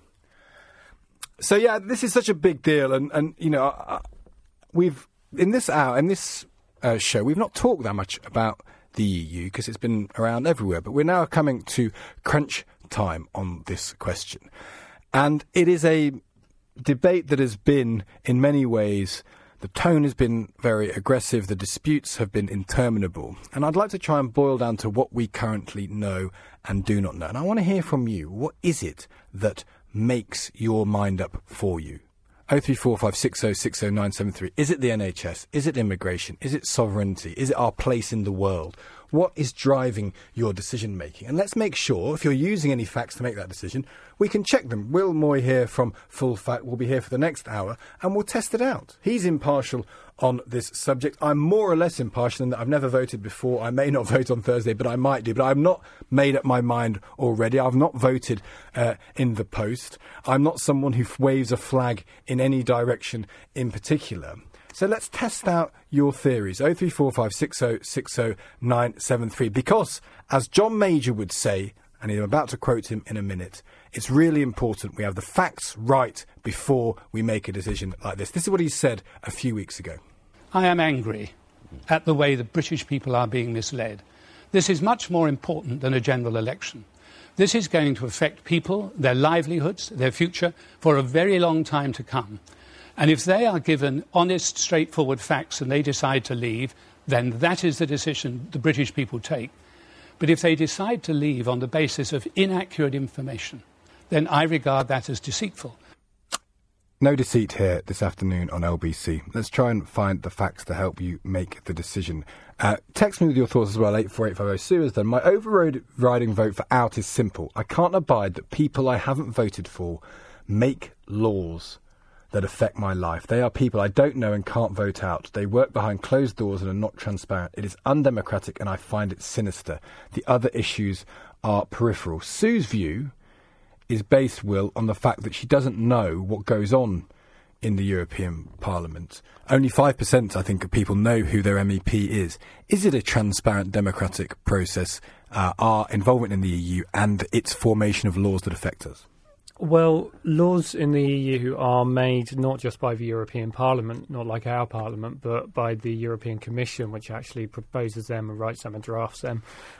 So, yeah, this is such a big deal, and, and you know, uh, we've, in this hour, in this uh, show, we've not talked that much about the E U because it's been around everywhere, but we're now coming to crunch time on this question. And it is a debate that has been, in many ways, the tone has been very aggressive, the disputes have been interminable, and I'd like to try and boil down to what we currently know and do not know. And I want to hear from you. What is it that makes your mind up for you? oh three four five six oh six oh nine seven three. Is it the N H S? Is it immigration? Is it sovereignty? Is it our place in the world? What is driving your decision making? And let's make sure, if you're using any facts to make that decision, we can check them. Will Moy here from Full Fact will be here for the next hour, and we'll test it out. He's impartial on this subject. I'm more or less impartial in that I've never voted before. I may not vote on Thursday, but I might do. But I've not made up my mind already. I've not voted uh, in the post. I'm not someone who waves a flag in any direction in particular. So let's test out your theories. oh three four five six oh six oh nine seven three. Because, as John Major would say, and I'm about to quote him in a minute, it's really important we have the facts right before we make a decision like this. This is what he said a few weeks ago. I am angry at the way the British people are being misled. This is much more important than a general election. This is going to affect people, their livelihoods, their future, for a very long time to come. And if they are given honest, straightforward facts and they decide to leave, then that is the decision the British people take. But if they decide to leave on the basis of inaccurate information, then I regard that as deceitful. No deceit here this afternoon on L B C. Let's try and find the facts to help you make the decision. Uh, text me with your thoughts as well, eight four eight five oh. Sue has done. My overriding vote for out is simple. I can't abide that people I haven't voted for make laws that affect my life. They are people I don't know and can't vote out. They work behind closed doors and are not transparent. It is undemocratic and I find it sinister. The other issues are peripheral. Sue's view is based, Will, on the fact that she doesn't know what goes on in the European Parliament. Only five percent, I think, of people know who their M E P is. Is it a transparent democratic process, uh, our involvement in the E U and its formation of laws that affect us? Well, laws in the E U are made not just by the European Parliament, not like our Parliament, but by the European Commission, which actually proposes them and writes them and drafts them.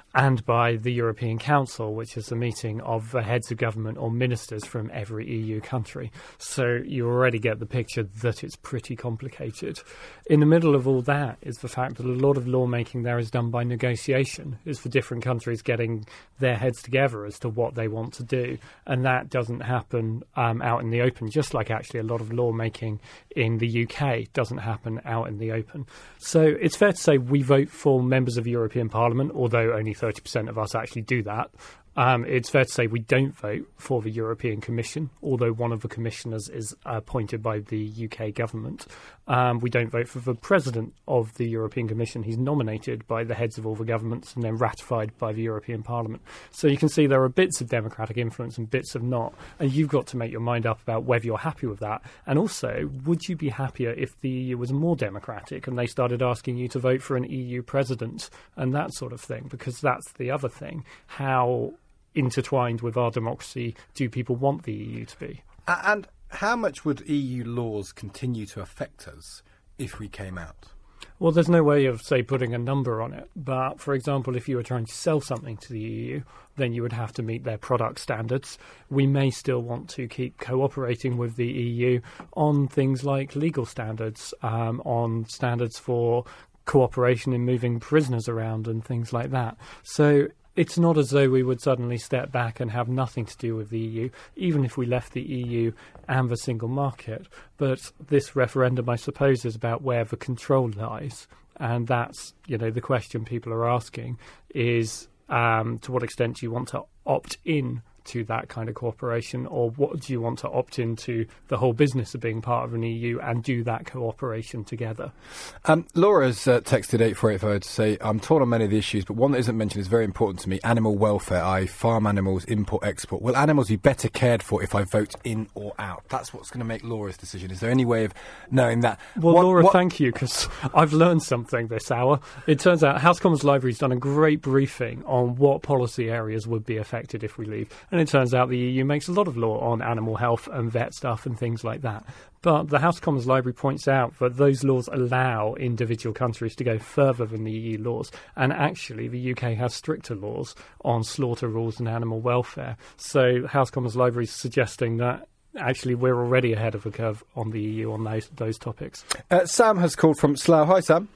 and by the European Council, which is a meeting of the heads of government or ministers from every E U country. So you already get the picture that it's pretty complicated. In the middle of all that is the fact that a lot of lawmaking there is done by negotiation, is for different countries getting their heads together as to what they want to do. And that doesn't happen um, out in the open, just like actually a lot of lawmaking in the U K doesn't happen out in the open. So it's fair to say we vote for members of the European Parliament, although only thirty percent of us actually do that. Um, it's fair to say we don't vote for the European Commission, although one of the commissioners is appointed by the U K government. Um, we don't vote for the president of the European Commission. He's nominated by the heads of all the governments and then ratified by the European Parliament. So you can see there are bits of democratic influence and bits of not, and you've got to make your mind up about whether you're happy with that. And also, would you be happier if the E U was more democratic and they started asking you to vote for an E U president and that sort of thing? Because that's the other thing. How intertwined with our democracy do people want the E U to be? And how much would E U laws continue to affect us if we came out? Well, there's no way of, say, putting a number on it. But, for example, if you were trying to sell something to the E U, then you would have to meet their product standards. We may still want to keep cooperating with the E U on things like legal standards, um, on standards for cooperation in moving prisoners around and things like that. So it's not as though we would suddenly step back and have nothing to do with the E U, even if we left the E U and the single market. But this referendum, I suppose, is about where the control lies. And that's, you know, the question people are asking is um, to what extent do you want to opt in to that kind of cooperation, or what do you want to opt into the whole business of being part of an E U and do that cooperation together? Um, Laura's uh, texted eight four eight five to say, I'm torn on many of the issues, but one that isn't mentioned is very important to me. Animal welfare, that is farm animals, import, export. Will animals be better cared for if I vote in or out? That's what's going to make Laura's decision. Is there any way of knowing that? Well, what, Laura, what... thank you, because I've learned something this hour. It turns out House Commons Library's done a great briefing on what policy areas would be affected if we leave. And it turns out the E U makes a lot of law on animal health and vet stuff and things like that. But the House Commons Library points out that those laws allow individual countries to go further than the E U laws. And actually, the U K has stricter laws on slaughter rules and animal welfare. So House Commons Library is suggesting that actually we're already ahead of the curve on the E U on those, those topics. Uh, Sam has called from Slough. Hi, Sam.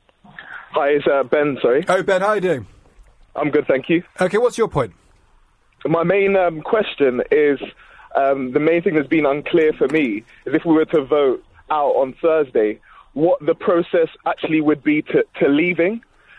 Hi, it's uh, Ben, sorry. Oh, Ben, how are you doing? I'm good, thank you. OK, what's your point? My main um, question is, um, the main thing that's been unclear for me is if we were to vote out on Thursday, what the process actually would be to, to leaving.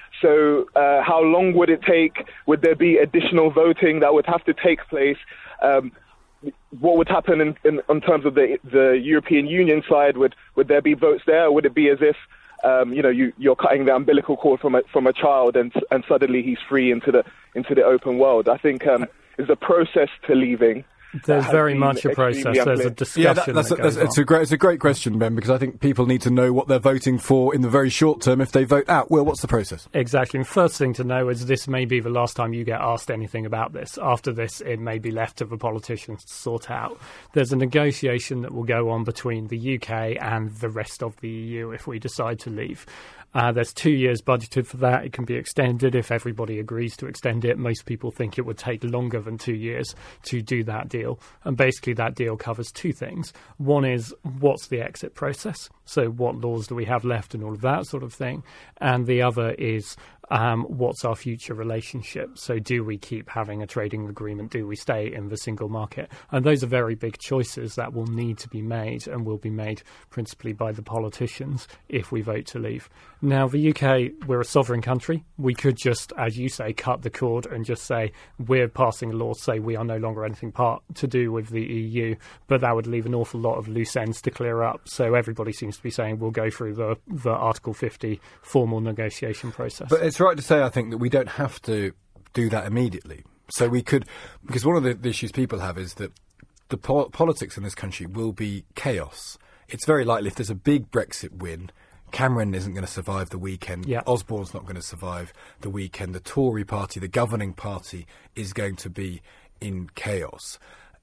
So uh, how long would it take? Would there be additional voting that would have to take place? Um, what would happen in, in, in terms of the, the European Union side? Would, would there be votes there? Or would it be as if Um, you know, you, you're cutting the umbilical cord from a, from a child, and and suddenly he's free into the into the open world? I think um, is a process to leaving. There's very much a process. There's a discussion. Yeah, that, that's, that a, that's it's a great it's a great question, Ben, because I think people need to know what they're voting for in the very short term if they vote out. Well, what's the process? Exactly. And first thing to know is this may be the last time you get asked anything about this. After this, it may be left to the politicians to sort out. There's a negotiation that will go on between the U K and the rest of the E U if we decide to leave. Uh, there's two years budgeted for that. It can be extended if everybody agrees to extend it. Most people think it would take longer than two years to do that deal. And basically that deal covers two things. One is, what's the exit process? So what laws do we have left and all of that sort of thing. And the other is, um, what's our future relationship? So do we keep having a trading agreement? Do we stay in the single market? And those are very big choices that will need to be made and will be made principally by the politicians if we vote to leave. Now, the U K, we're a sovereign country. We could just, as you say, cut the cord and just say we're passing a law to say we are no longer anything part to do with the E U, but that would leave an awful lot of loose ends to clear up. So everybody seems to be saying we'll go through the, the Article fifty formal negotiation process. But it's right to say, I think, that we don't have to do that immediately. So we could, because one of the, the issues people have is that the po- politics in this country will be chaos. It's very likely if there's a big Brexit win, Cameron isn't going to survive the weekend. Yeah. Osborne's not going to survive the weekend. The Tory party, the governing party, is going to be in chaos.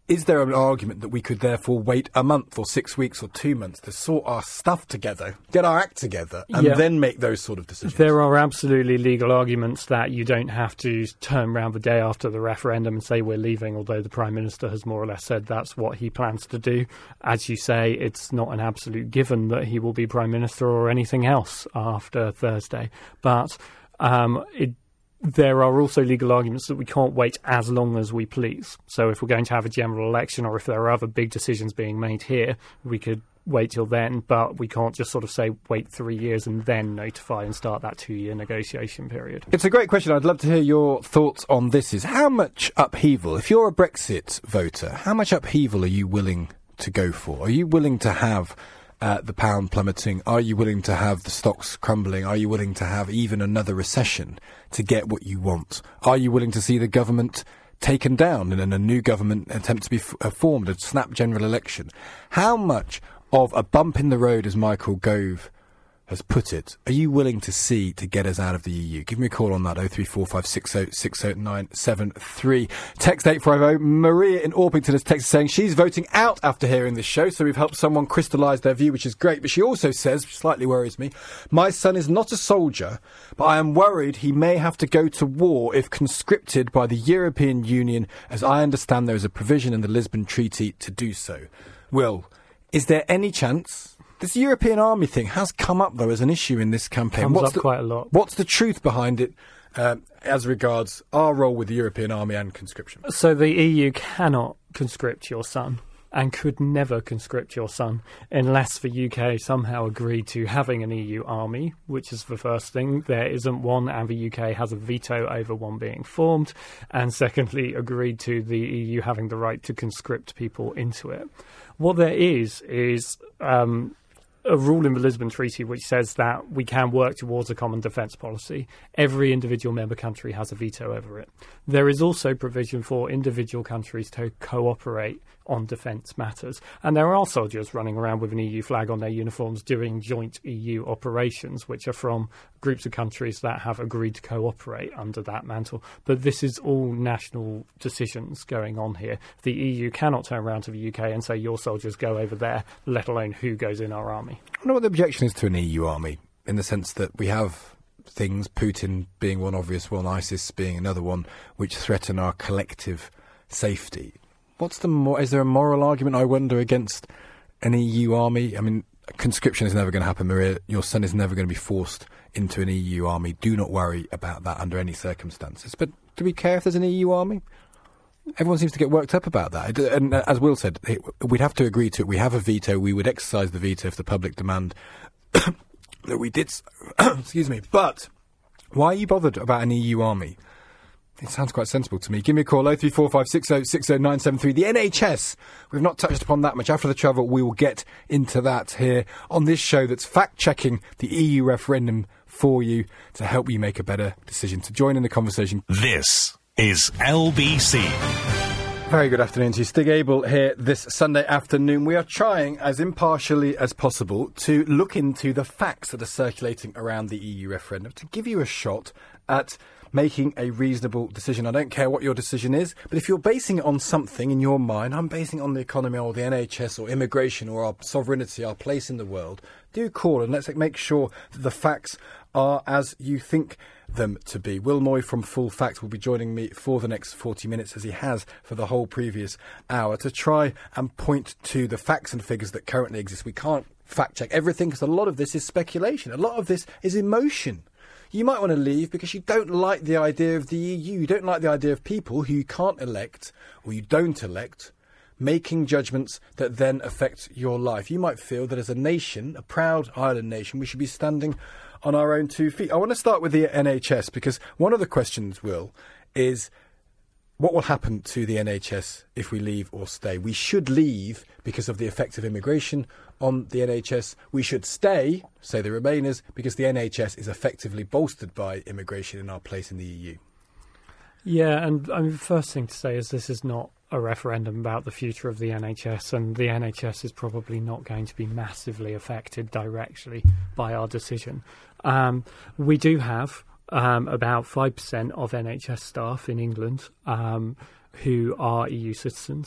is there an argument that we could therefore wait a month or six weeks or two months to sort our stuff together, get our act together, and yeah. then make those sort of decisions? There are absolutely legal arguments that you don't have to turn around the day after the referendum and say we're leaving, although the Prime Minister has more or less said that's what he plans to do. As you say, it's not an absolute given that he will be Prime Minister or anything else after Thursday. But um, it There are also legal arguments that we can't wait as long as we please. So if we're going to have a general election or if there are other big decisions being made here, we could wait till then, but we can't just sort of say wait three years and then notify and start that two-year negotiation period. It's a great question. I'd love to hear your thoughts on this. Is how much upheaval, if you're a Brexit voter, how much upheaval are you willing to go for? Are you willing to have Uh, the pound plummeting? Are you willing to have the stocks crumbling? Are you willing to have even another recession to get what you want? Are you willing to see the government taken down and then a new government attempt to be f- uh, formed, a snap general election? How much of a bump in the road, as Michael Gove has put it, are you willing to see to get us out of the E U? Give me a call on that, oh three four five six oh six oh nine seven three. Text eight five oh. Maria in Orpington has texted saying she's voting out after hearing this show, so we've helped someone crystallise their view, which is great. But she also says, which slightly worries me, my son is not a soldier, but I am worried he may have to go to war if conscripted by the European Union, as I understand there is a provision in the Lisbon Treaty to do so. Will, is there any chance? This European army thing has come up, though, as an issue in this campaign. Comes what's up the, quite a lot. What's the truth behind it um, as regards our role with the European army and conscription? So the E U cannot conscript your son and could never conscript your son unless the U K somehow agreed to having an E U army, which is the first thing. There isn't one, and the U K has a veto over one being formed, and secondly, agreed to the E U having the right to conscript people into it. What there is, is... Um, a rule in the Lisbon Treaty which says that we can work towards a common defence policy. Every individual member country has a veto over it. There is also provision for individual countries to cooperate on defence matters. And there are soldiers running around with an E U flag on their uniforms doing joint E U operations, which are from groups of countries that have agreed to cooperate under that mantle. But this is all national decisions going on here. The E U cannot turn around to the U K and say, your soldiers go over there, let alone who goes in our army. I wonder what the objection is to an E U army, in the sense that we have things, Putin being one obvious one, ISIS being another one, which threaten our collective safety. What's the more? Is there a moral argument, I wonder, against an E U army? I mean, conscription is never going to happen, Maria. Your son is never going to be forced into an E U army. Do not worry about that under any circumstances. But do we care if there's an E U army? Everyone seems to get worked up about that. And as Will said, we'd have to agree to it. We have a veto. We would exercise the veto if the public demand that we did so. Excuse me. But why are you bothered about an E U army? It sounds quite sensible to me. Give me a call, oh three four five six oh six oh nine seven three. The N H S, we've not touched upon that much. After the travel, we will get into that here on this show that's fact-checking the E U referendum for you to help you make a better decision. To join in the conversation. This is L B C. Very good afternoon to you. Stig Abel here this Sunday afternoon. We are trying, as impartially as possible, to look into the facts that are circulating around the E U referendum, to give you a shot at making a reasonable decision. I don't care what your decision is, but if you're basing it on something in your mind, I'm basing it on the economy or the N H S or immigration or our sovereignty, our place in the world, do call and let's make sure that the facts are as you think them to be. Will Moy from Full Facts will be joining me for the next forty minutes, as he has for the whole previous hour, to try and point to the facts and figures that currently exist. We can't fact check everything because a lot of this is speculation. A lot of this is emotion. You might want to leave because you don't like the idea of the E U. You don't like the idea of people who you can't elect or you don't elect making judgments that then affect your life. You might feel that as a nation, a proud island nation, we should be standing on our own two feet. I want to start with the N H S because one of the questions, Will, is what will happen to the N H S if we leave or stay? We should leave because of the effect of immigration on the N H S. We should stay, say the Remainers, because the N H S is effectively bolstered by immigration in our place in the E U. Yeah, and I mean, the first thing to say is this is not a referendum about the future of the N H S, and the N H S is probably not going to be massively affected directly by our decision. Um, we do have um, about five percent of N H S staff in England um, who are E U citizens.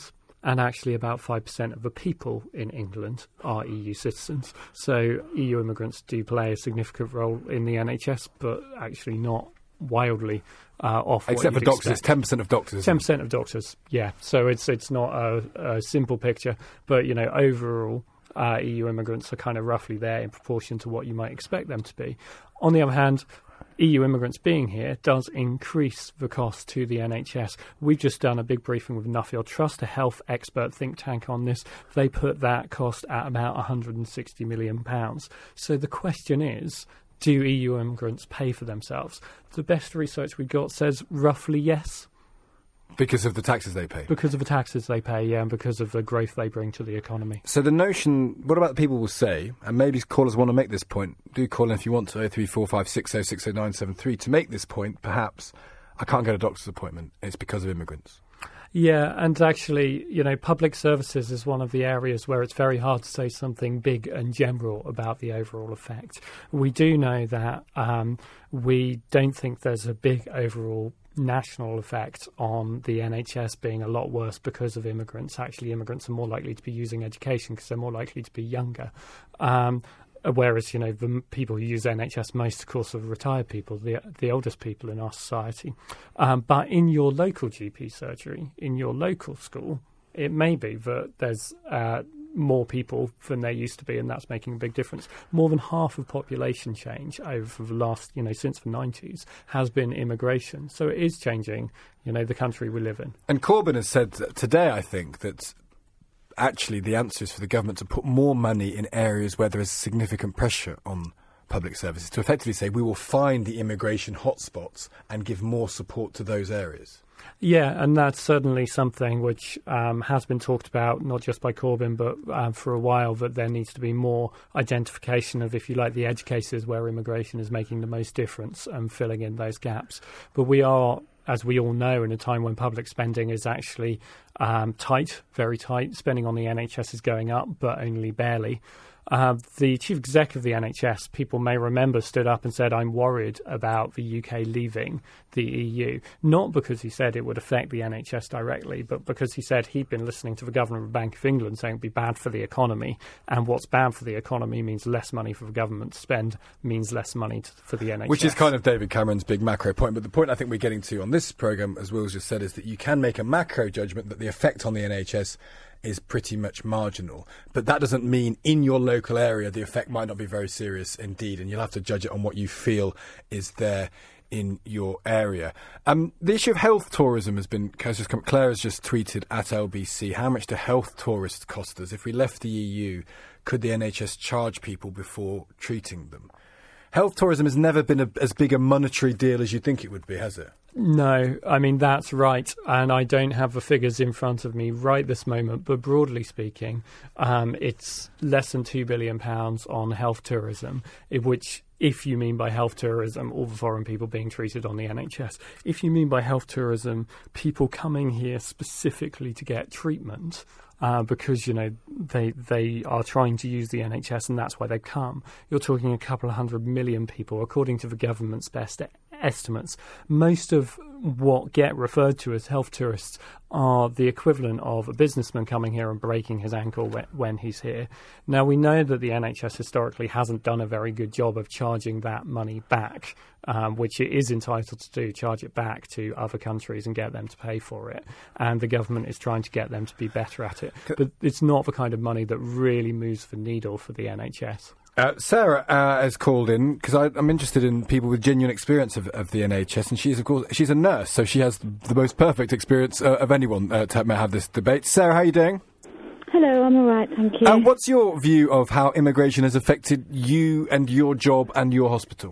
and actually about five percent of the people in England are E U citizens. So E U immigrants do play a significant role in the N H S, but actually not wildly uh, off. Except for doctors, it's ten percent of doctors. ten percent of doctors, yeah. So it's it's not a, a simple picture, but you know, overall, uh, E U immigrants are kind of roughly there in proportion to what you might expect them to be. On the other hand, E U immigrants being here does increase the cost to the N H S. We've just done a big briefing with Nuffield Trust, a health expert think tank on this. They put that cost at about one hundred sixty million pounds. So the question is, do E U immigrants pay for themselves? The best research we got says roughly yes. Because of the taxes they pay? Because of the taxes they pay, yeah, and because of the growth they bring to the economy. So the notion, what about the people will say, and maybe callers want to make this point, do call in if you want to, oh three four five six oh six oh nine seven three, to make this point, perhaps, I can't get a doctor's appointment, it's because of immigrants. Yeah, and actually, you know, public services is one of the areas where it's very hard to say something big and general about the overall effect. We do know that um, we don't think there's a big overall national effect on the N H S being a lot worse because of immigrants. Actually, immigrants are more likely to be using education because they're more likely to be younger. Um, whereas, you know, the people who use N H S most, of course, are retired people, the the oldest people in our society. Um, but in your local G P surgery, in your local school, it may be that there's uh, more people than there used to be, and that's making a big difference. More than half of population change over the last, you know, since the nineties has been immigration. So it is changing, you know, the country we live in. And Corbyn has said today, I think, that actually the answer is for the government to put more money in areas where there is significant pressure on public services, to effectively say we will find the immigration hotspots and give more support to those areas. Yeah, and that's certainly something which um, has been talked about, not just by Corbyn, but um, for a while, that there needs to be more identification of, if you like, the edge cases where immigration is making the most difference and filling in those gaps. But we are, as we all know, in a time when public spending is actually um, tight, very tight. Spending on the N H S is going up, but only barely. Uh, the chief exec of the N H S, people may remember, stood up and said, I'm worried about the U K leaving the E U. Not because he said it would affect the N H S directly, but because he said he'd been listening to the Governor of the Bank of England saying it would be bad for the economy. And what's bad for the economy means less money for the government to spend, means less money to, for the N H S. Which is kind of David Cameron's big macro point. But the point I think we're getting to on this programme, as Will's just said, is that you can make a macro judgment that the effect on the N H S is pretty much marginal. But that doesn't mean in your local area the effect might not be very serious indeed, and you'll have to judge it on what you feel is there in your area. Um, the issue of health tourism has been, has just come, Claire has just tweeted at L B C, how much do health tourists cost us? If we left the E U, could the N H S charge people before treating them? Health tourism has never been a, as big a monetary deal as you'd think it would be, has it? No, I mean, that's right. And I don't have the figures in front of me right this moment. But broadly speaking, um, it's less than two billion pounds on health tourism, in which, if you mean by health tourism, all the foreign people being treated on the N H S. If you mean by health tourism, people coming here specifically to get treatment, Uh, because, you know, they they are trying to use the N H S and that's why they come. You're talking a couple of hundred million people, according to the government's best estimates. Most of what get referred to as health tourists are the equivalent of a businessman coming here and breaking his ankle when, when he's here. Now, we know that the N H S historically hasn't done a very good job of charging that money back, um, which it is entitled to do, charge it back to other countries and get them to pay for it. And the government is trying to get them to be better at it. But it's not the kind of money that really moves the needle for the N H S. Uh, Sarah uh, has called in because I'm interested in people with genuine experience of, of the N H S, and she's of course she's a nurse, so she has the most perfect experience uh, of anyone uh, to have this debate. Sarah, how are you doing? Hello, I'm all right, thank you. Uh, what's your view of how immigration has affected you and your job and your hospital?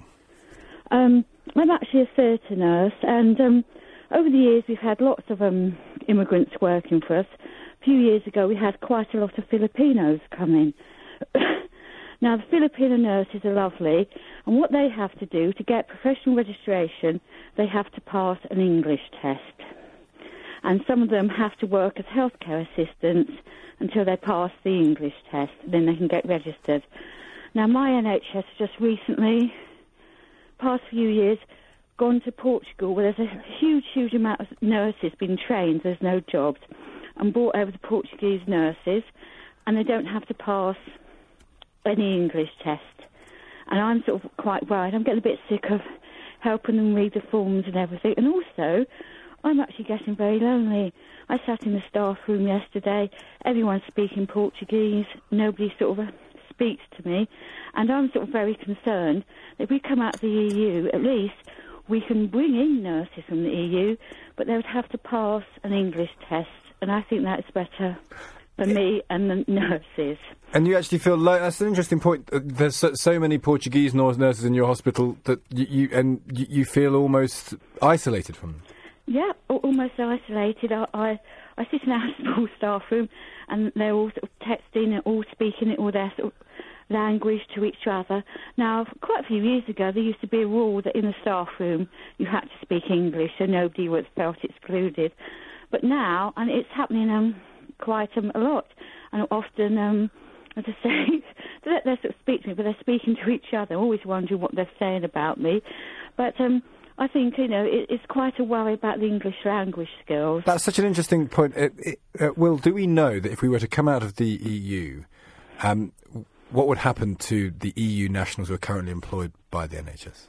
Um, I'm actually a theatre nurse, and um, over the years we've had lots of um, immigrants working for us. A few years ago we had quite a lot of Filipinos come in. Now, the Filipino nurses are lovely, and what they have to do to get professional registration, they have to pass an English test. And some of them have to work as healthcare assistants until they pass the English test, then they can get registered. Now, my N H S has just recently, past few years, gone to Portugal, where there's a huge, huge amount of nurses being trained, there's no jobs. and brought over the Portuguese nurses, and they don't have to pass any English test. And I'm sort of quite worried. I'm getting a bit sick of helping them read the forms and everything. And also, I'm actually getting very lonely. I sat in the staff room yesterday. Everyone's speaking Portuguese. Nobody sort of speaks to me. And I'm sort of very concerned that if we come out of the E U, at least we can bring in nurses from the E U, but they would have to pass an English test. And I think that's better for me and the nurses. And you actually feel like that's an interesting point. Uh, there's so, so many Portuguese nurses in your hospital that you, you and you, you feel almost isolated from them. Yeah, almost isolated. I, I, I sit in our small staff room, and they're all sort of texting and all speaking it all their sort of language to each other. Now, quite a few years ago, there used to be a rule that in the staff room you had to speak English, so nobody was felt excluded. But now, and it's happening um, quite um, a lot, and often, um, as I say, they they sort of speak to me, but they're speaking to each other, always wondering what they're saying about me. But um, I think, you know, it, it's quite a worry about the English language skills. That's such an interesting point. It, it, uh, Will, do we know that if we were to come out of the E U, um, what would happen to the E U nationals who are currently employed by the N H S?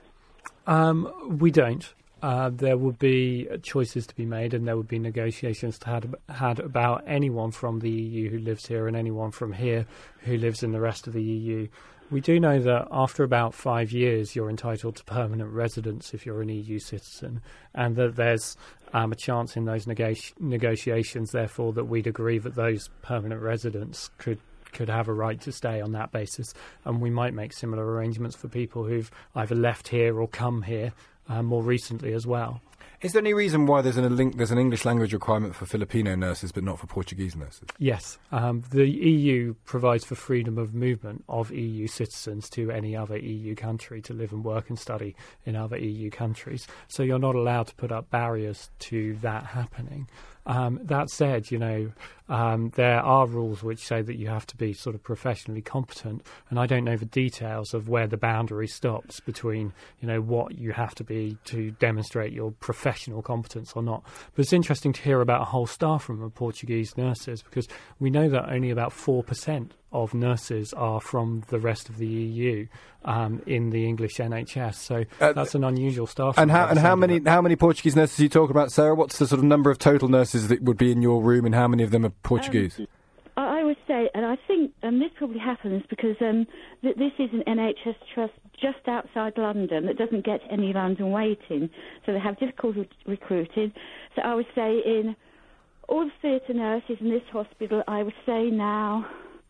Um, we don't. Uh, there would be choices to be made, and there would be negotiations to had, had about anyone from the E U who lives here and anyone from here who lives in the rest of the E U. We do know that after about five years, you're entitled to permanent residence if you're an E U citizen, and that there's um, a chance in those nego- negotiations, therefore, that we'd agree that those permanent residents could could have a right to stay on that basis, and we might make similar arrangements for people who've either left here or come here uh, more recently as well. Is there any reason why there's an, a link, there's an English language requirement for Filipino nurses but not for Portuguese nurses? Yes. Um, the E U provides for freedom of movement of E U citizens to any other E U country to live and work and study in other E U countries. So you're not allowed to put up barriers to that happening. Um, that said, you know, um, there are rules which say that you have to be sort of professionally competent, and I don't know the details of where the boundary stops between, you know, what you have to be to demonstrate your professional competence or not. But it's interesting to hear about a whole staff room of Portuguese nurses, because we know that only about four percent of nurses are from the rest of the E U um, in the English N H S. So uh, that's an unusual staff. And how and how many how many Portuguese nurses are you talking about, Sarah? What's the sort of number of total nurses that would be in your room, and how many of them are Portuguese? Um, I would say, and I think um, this probably happens because um, th- this is an N H S trust just outside London that doesn't get any London waiting, so they have difficulty recruiting. So I would say in all the theatre nurses in this hospital, I would say now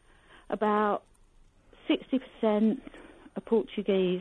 about sixty percent are Portuguese.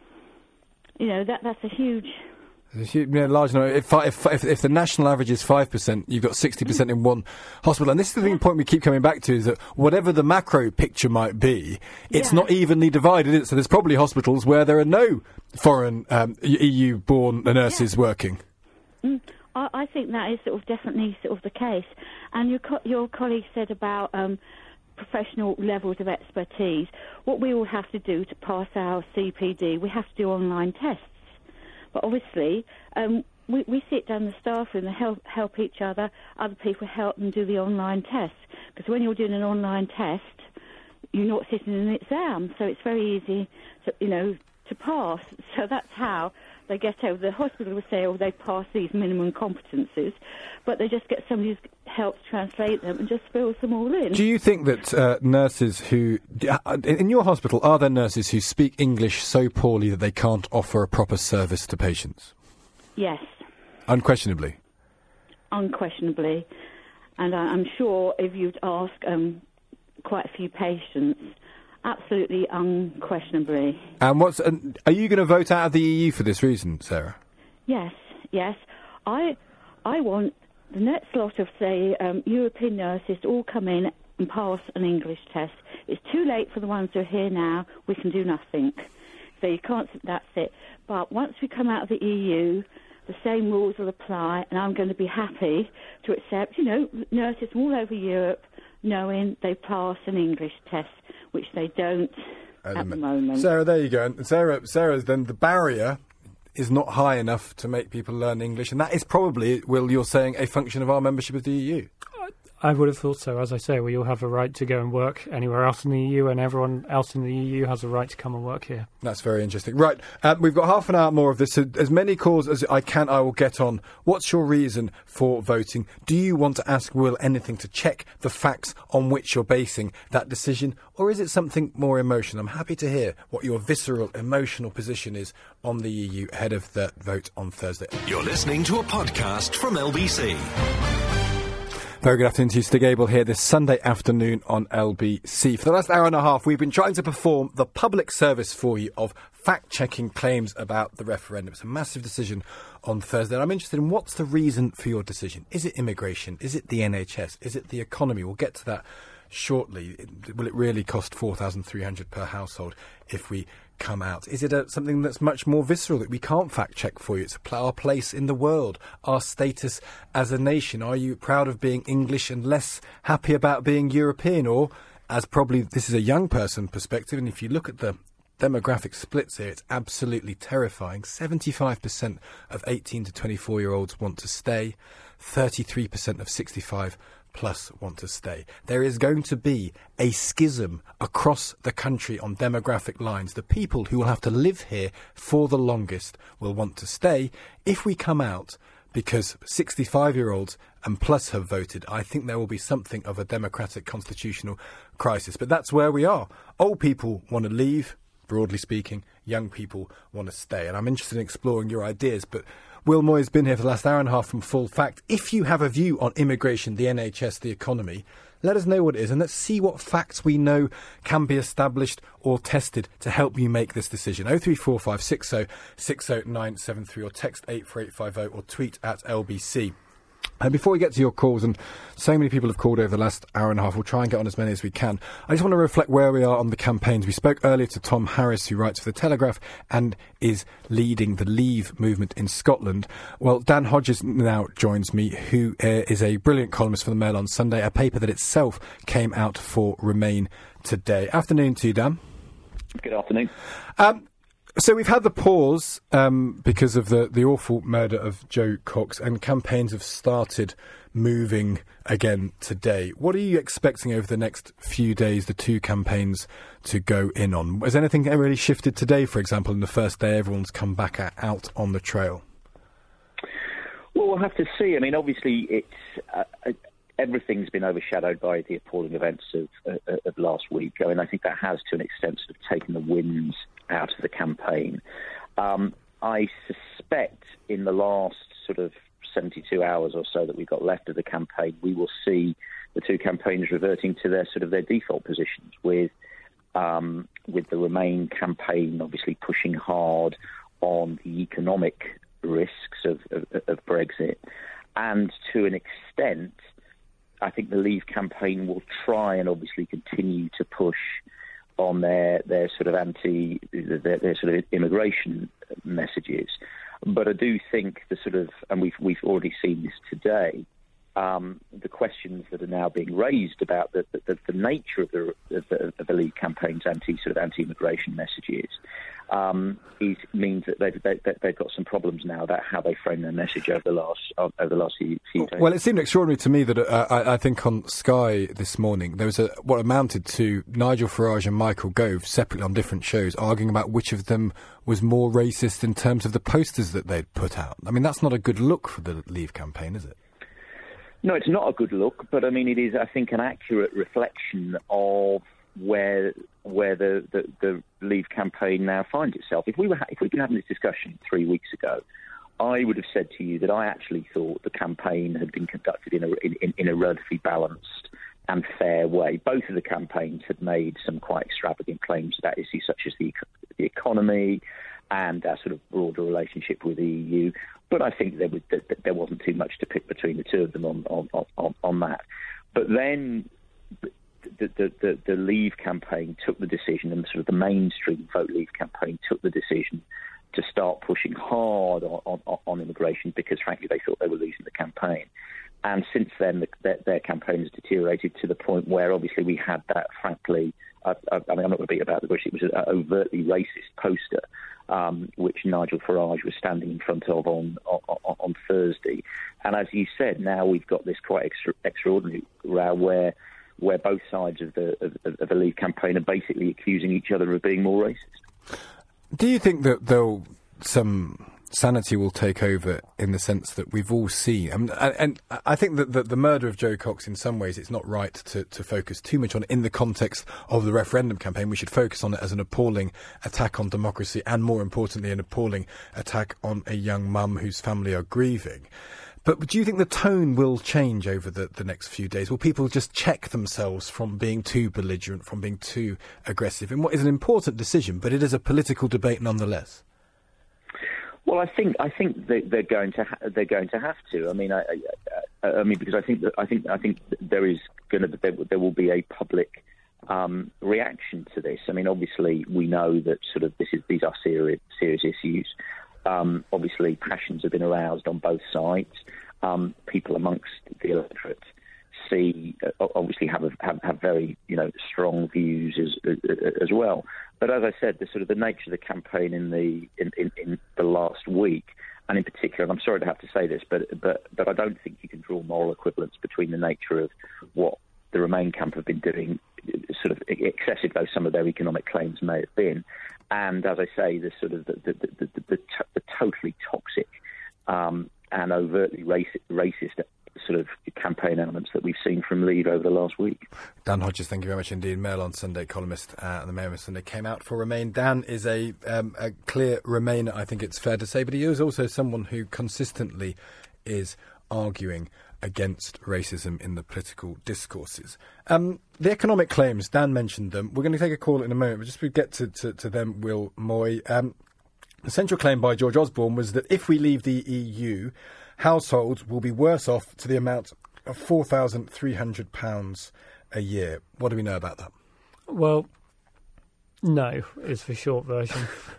You know, that that's a huge... It's a huge, you know, large number. If, if, if, if the national average is five percent, you've got sixty percent in one hospital. And this is the thing, point we keep coming back to, is that whatever the macro picture might be, it's yeah. not evenly divided, is it? So there's probably hospitals where there are no foreign um, E U-born nurses yeah. working. Mm. I, I think that is sort of definitely sort of the case. And your, co- your colleague said about... Um, professional levels of expertise. What we all have to do to pass our C P D, we have to do online tests. But obviously, um, we, we sit down in the staff room and help, help each other. Other people help them do the online tests. Because when you're doing an online test, you're not sitting in an exam, so it's very easy to, you know, to pass. So that's how they get over. The hospital will say, oh, they pass these minimum competencies, but they just get somebody who helps translate them and just fills them all in. Do you think that uh, nurses who... Uh, in your hospital, are there nurses who speak English so poorly that they can't offer a proper service to patients? Yes. Unquestionably? Unquestionably. And I, I'm sure if you'd ask um, quite a few patients... Absolutely, unquestionably. And what's? And are you going to vote out of the E U for this reason, Sarah? Yes, yes. I, I want the next lot of, say, um, European nurses to all come in and pass an English test. It's too late for the ones who are here now. We can do nothing. So you can't. That's it. But once we come out of the E U, the same rules will apply, and I'm going to be happy to accept, you know, nurses from all over Europe knowing they pass an English test, which they don't at, at the moment. Sarah, there you go. And Sarah, Sarah, then the barrier is not high enough to make people learn English, and that is probably, Will, you're saying, a function of our membership of the E U. I would have thought so. As I say, we all have a right to go and work anywhere else in the E U, and everyone else in the E U has a right to come and work here. That's very interesting. Right, uh, we've got half an hour more of this. So as many calls as I can, I will get on. What's your reason for voting? Do you want to ask Will anything to check the facts on which you're basing that decision, or is it something more emotional? I'm happy to hear what your visceral, emotional position is on the E U ahead of the vote on Thursday. You're listening to a podcast from L B C. Very good afternoon to you, Stig Abel here this Sunday afternoon on L B C. For the last hour and a half, we've been trying to perform the public service for you of fact-checking claims about the referendum. It's a massive decision on Thursday, and I'm interested in what's the reason for your decision. Is it immigration? Is it the N H S? Is it the economy? We'll get to that shortly. Will it really cost four thousand three hundred pounds per household if we come out? Is it a, something that's much more visceral that we can't fact check for you? It's our place in the world, our status as a nation. Are you proud of being English and less happy about being European? Or, as probably this is a young person perspective, and if you look at the demographic splits here, it's absolutely terrifying. seventy-five percent of eighteen to twenty-four year olds want to stay, thirty-three percent of sixty-five plus want to stay. There is going to be a schism across the country on demographic lines. The people who will have to live here for the longest will want to stay. If we come out because sixty-five year olds and plus have voted, I think there will be something of a democratic constitutional crisis. But that's where we are. Old people want to leave, broadly speaking. Young people want to stay. And I'm interested in exploring your ideas, but Will Moy has been here for the last hour and a half from Full Fact. If you have a view on immigration, the N H S, the economy, let us know what it is, and let's see what facts we know can be established or tested to help you make this decision. oh three four five six oh six oh nine seven three or text eight four eight five oh or tweet at L B C. And before we get to your calls, and so many people have called over the last hour and a half, we'll try and get on as many as we can. I just want to reflect where we are on the campaigns. We spoke earlier to Tom Harris, who writes for The Telegraph and is leading the Leave movement in Scotland. Well, Dan Hodges now joins me, who uh, is a brilliant columnist for the Mail on Sunday, a paper that itself came out for Remain today. Afternoon to you, Dan. Good afternoon. Um, So we've had the pause um, because of the, the awful murder of Jo Cox, and campaigns have started moving again today. What are you expecting over the next few days, the two campaigns to go in on? Has anything really shifted today, for example, in the first day everyone's come back out on the trail? Well, we'll have to see. I mean, obviously, it's uh, everything's been overshadowed by the appalling events of, uh, of last week. I mean, I think that has, to an extent, sort of taken the winds out of the campaign. Um, I suspect in the last sort of seventy-two hours or so that we've got left of the campaign, we will see the two campaigns reverting to their sort of their default positions, with um, with the Remain campaign obviously pushing hard on the economic risks of, of, of Brexit, and to an extent, I think the Leave campaign will try and obviously continue to push on their, their sort of anti, their, their sort of immigration messages. But I do think the sort of, and we've we've already seen this today, um, the questions that are now being raised about the the, the nature of the, of the of the Leave campaign's anti sort of anti-immigration messages um, is means that they've, they, they've got some problems now about how they frame their message over the last over the last few, few days. Well, it seemed extraordinary to me that uh, I, I think on Sky this morning there was a what amounted to Nigel Farage and Michael Gove separately on different shows arguing about which of them was more racist in terms of the posters that they'd put out. I mean, that's not a good look for the Leave campaign, is it? No, it's not a good look, but I mean, it is, I think, an accurate reflection of where where the, the, the Leave campaign now finds itself. If we were ha- if we'd been having this discussion three weeks ago, I would have said to you that I actually thought the campaign had been conducted in a in, in a relatively balanced and fair way. Both of the campaigns had made some quite extravagant claims about issues such as the the economy and our sort of broader relationship with the E U. But I think there was that there wasn't too much to pick between the two of them on on, on, on that. But then the, the, the, the Leave campaign took the decision, and sort of the mainstream Vote Leave campaign took the decision to start pushing hard on, on, on immigration because, frankly, they thought they were losing the campaign. and since then, the, their, their campaign has deteriorated to the point where obviously we had that, frankly, I, I, I mean, I'm not going to beat about the bush, it was an overtly racist poster, um, which Nigel Farage was standing in front of on, on, on Thursday. And as you said, now we've got this quite extra, extraordinary row where where both sides of the of, of the Leave campaign are basically accusing each other of being more racist. Do you think that there'll some sanity will take over in the sense that we've all seen, I mean, and, and I think that the, the murder of Jo Cox, in some ways, it's not right to, to focus too much on it in the context of the referendum campaign. We should focus on it as an appalling attack on democracy and, more importantly, an appalling attack on a young mum whose family are grieving. But do you think the tone will change over the, the next few days? Will people just check themselves from being too belligerent, from being too aggressive, in what is an important decision, but it is a political debate nonetheless? Well, I think I think they, they're going to ha- they're going to have to. I mean, I, I, I mean, because I think that I think I think there is going to there, there will be a public um, reaction to this. I mean, obviously, we know that sort of this is these are serious serious issues. Um, obviously, passions have been aroused on both sides. Um, people amongst the electorate see uh, obviously have, a, have have very you know strong views as as well. But as I said, the sort of the nature of the campaign in the in, in, in the last week, and in particular, and I'm sorry to have to say this, but but but I don't think you can draw moral equivalence between the nature of what the Remain camp have been doing, sort of excessive though some of their economic claims may have been, and as I say, the sort of the the the, the, the, the totally toxic um, and overtly racist, racist sort of campaign elements that we've seen from Leave over the last week. Dan Hodges, thank you very much indeed. Mail on Sunday columnist uh, and the Mail on Sunday came out for Remain. Dan is a, um, a clear Remainer, I think it's fair to say, but he is also someone who consistently is arguing against racism in the political discourses. Um, the economic claims, Dan mentioned them. We're going to take a call in a moment, but just to get to, to, to them, Will Moy. Um, the central claim by George Osborne was that if we leave the E U, households will be worse off to the amount of four thousand three hundred pounds a year. What do we know about that? Well, no, is the short version.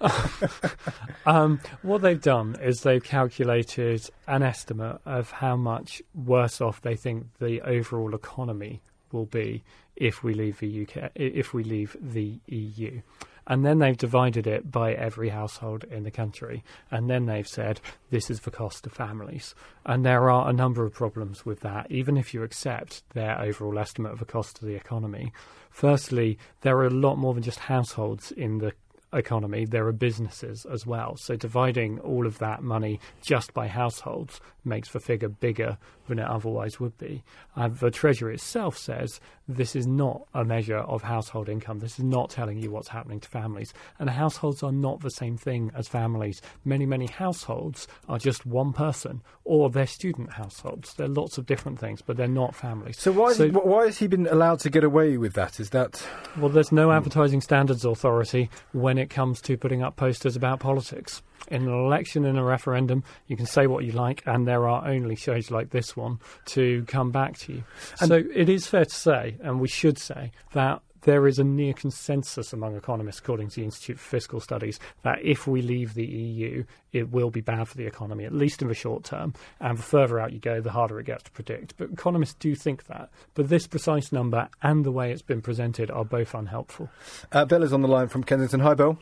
um, what they've done is they've calculated an estimate of how much worse off they think the overall economy will be if we leave the U K, if we leave the E U. And then they've divided it by every household in the country. And then they've said, this is the cost to families. And there are a number of problems with that, even if you accept their overall estimate of the cost to the economy. Firstly, there are a lot more than just households in the economy. There are businesses as well. So dividing all of that money just by households makes the figure bigger than it otherwise would be. Uh, the Treasury itself says this is not a measure of household income. This is not telling you what's happening to families. And households are not the same thing as families. Many, many households are just one person, or they're student households. They're lots of different things, but they're not families. So why, so, is he, why has he been allowed to get away with that? Is that... Well, there's no Advertising Standards Authority when it comes to putting up posters about politics. In an election, in a referendum, you can say what you like, and there are only shows like this one to come back to you. And so it is fair to say, and we should say, that there is a near consensus among economists, according to the Institute for Fiscal Studies, that if we leave the E U, it will be bad for the economy, at least in the short term. And the further out you go, the harder it gets to predict. But economists do think that. But this precise number and the way it's been presented are both unhelpful. Uh, Bill is on the line from Kensington. Hi, Bill.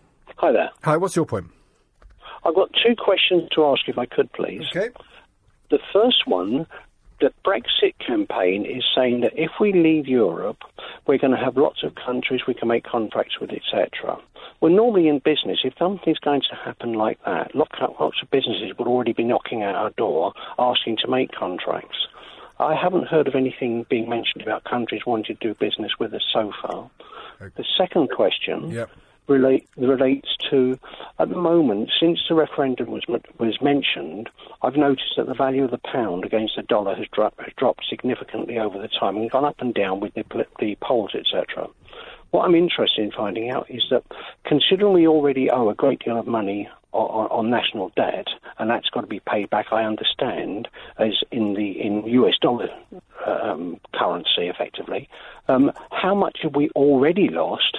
Hi there. Hi, what's your point? I've got two questions to ask, if I could, please. Okay. The first one, the Brexit campaign is saying that if we leave Europe, we're going to have lots of countries we can make contracts with, et cetera. Well, normally in business, if something's going to happen like that, lots of businesses would already be knocking at our door asking to make contracts. I haven't heard of anything being mentioned about countries wanting to do business with us so far. Okay. The second question... Yep. Relate, relates to, at the moment, since the referendum was was mentioned, I've noticed that the value of the pound against the dollar has, dro- has dropped significantly over the time and gone up and down with the, the polls, et cetera. What I'm interested in finding out is that, considering we already owe a great deal of money on, on national debt, and that's got to be paid back, I understand, as in the in U S dollar um, currency, effectively, um, how much have we already lost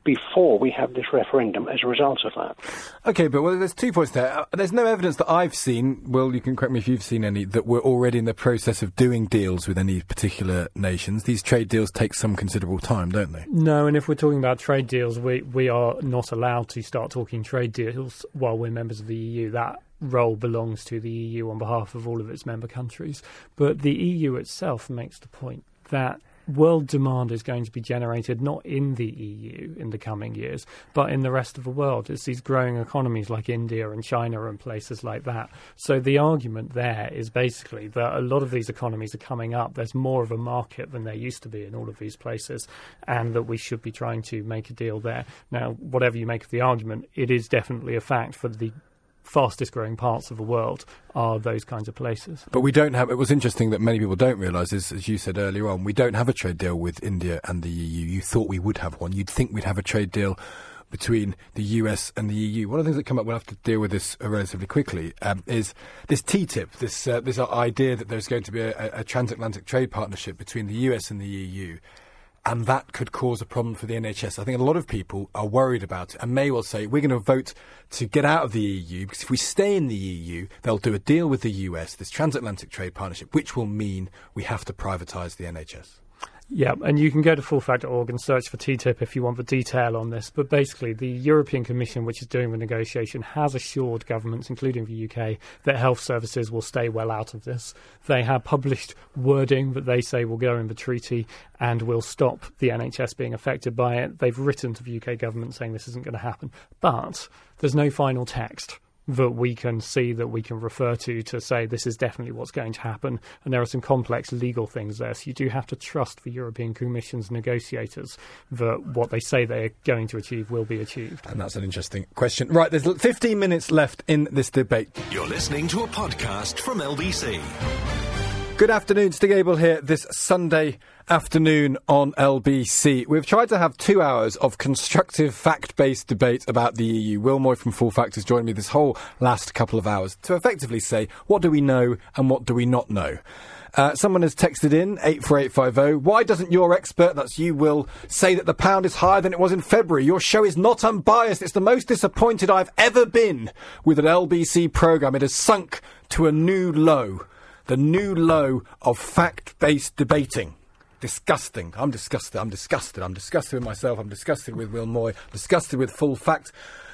before we have this referendum as a result of that. OK, but well, there's two points there. Uh, there's no evidence that I've seen, Will, you can correct me if you've seen any, that we're already in the process of doing deals with any particular nations. These trade deals take some considerable time, don't they? No, and if we're talking about trade deals, we, we are not allowed to start talking trade deals while we're members of the E U. That role belongs to the E U on behalf of all of its member countries. But the E U itself makes the point that world demand is going to be generated not in the E U in the coming years, but in the rest of the world. It's these growing economies like India and China and places like that. So the argument there is basically that a lot of these economies are coming up. There's more of a market than there used to be in all of these places, and that we should be trying to make a deal there. Now, whatever you make of the argument, it is definitely a fact for the fastest growing parts of the world are those kinds of places. But we don't have, it was interesting that many people don't realise, is, as you said earlier on, we don't have a trade deal with India and the E U. You thought we would have one. You'd think we'd have a trade deal between the U S and the E U. One of the things that come up, we'll have to deal with this uh, relatively quickly, um, is this T T I P, this uh, this idea that there's going to be a, a transatlantic trade partnership between the U S and the E U. And that could cause a problem for the N H S. I think a lot of people are worried about it and may well say, we're going to vote to get out of the E U, because if we stay in the E U, they'll do a deal with the U S, this transatlantic trade partnership, which will mean we have to privatise the N H S. Yeah, and you can go to full fact dot org and search for T T I P if you want the detail on this. But basically, the European Commission, which is doing the negotiation, has assured governments, including the U K, that health services will stay well out of this. They have published wording that they say will go in the treaty and will stop the N H S being affected by it. They've written to the U K government saying this isn't going to happen. But there's no final text that we can see, that we can refer to, to say this is definitely what's going to happen. And there are some complex legal things there. So you do have to trust the European Commission's negotiators that what they say they're going to achieve will be achieved. And that's an interesting question. Right, there's fifteen minutes left in this debate. You're listening to a podcast from L B C. Good afternoon, Stig Abel here this Sunday afternoon on L B C. We've tried to have two hours of constructive, fact-based debate about the E U. Will Moy from Full Fact has joined me this whole last couple of hours to effectively say, what do we know and what do we not know? Uh, someone has texted in, eight four eight five oh, why doesn't your expert, that's you, Will, say that the pound is higher than it was in February? Your show is not unbiased. It's the most disappointed I've ever been with an L B C programme. It has sunk to a new low. The new low of fact-based debating. Disgusting. I'm disgusted. I'm disgusted. I'm disgusted with myself. I'm disgusted with Will Moy. Disgusted with Full Fact.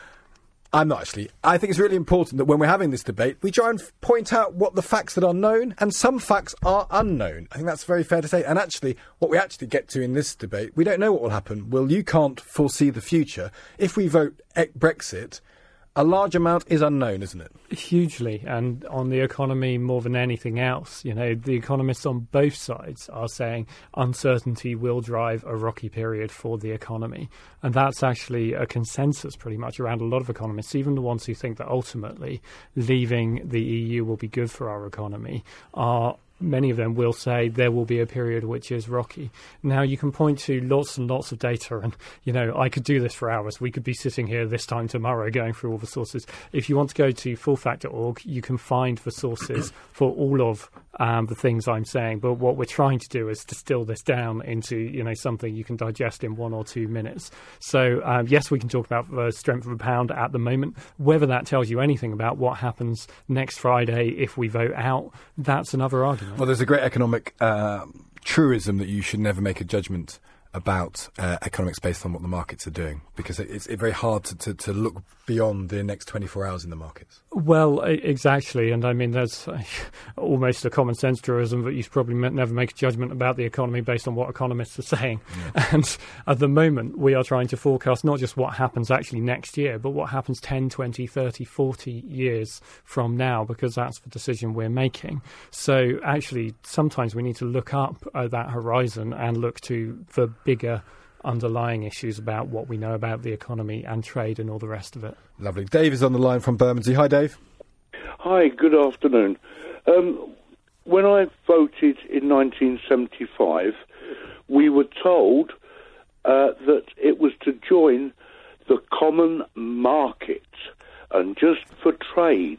I'm not actually. I think it's really important that when we're having this debate, we try and f- point out what the facts that are known, and some facts are unknown. I think that's very fair to say. And actually, what we actually get to in this debate, we don't know what will happen. Will, you can't foresee the future. If we vote e- Brexit, a large amount is unknown, isn't it? Hugely, and on the economy more than anything else. You know, the economists on both sides are saying uncertainty will drive a rocky period for the economy. And that's actually a consensus pretty much around a lot of economists, even the ones who think that ultimately leaving the E U will be good for our economy, are many of them will say there will be a period which is rocky. Now, you can point to lots and lots of data, and, you know, I could do this for hours. We could be sitting here this time tomorrow going through all the sources. If you want to go to full fact dot org, you can find the sources for all of um, the things I'm saying. But what we're trying to do is distill this down into, you know, something you can digest in one or two minutes. So, um, yes, we can talk about the strength of the pound at the moment. Whether that tells you anything about what happens next Friday if we vote out, that's another argument. Well, there's a great economic uh, truism that you should never make a judgment about uh, economics based on what the markets are doing, because it's, it's very hard to, to, to look beyond the next twenty-four hours in the markets. Well, exactly. And I mean, there's uh, almost a common sense truism that you should probably never make a judgment about the economy based on what economists are saying. Yeah. And at the moment, we are trying to forecast not just what happens actually next year, but what happens ten, twenty, thirty, forty years from now, because that's the decision we're making. So actually, sometimes we need to look up at that horizon and look to the bigger underlying issues about what we know about the economy and trade and all the rest of it. Lovely. Dave is on the line from Bermondsey. Hi, Dave. Hi, good afternoon. Um, when I voted in nineteen seventy-five, we were told uh, that it was to join the common market and just for trade.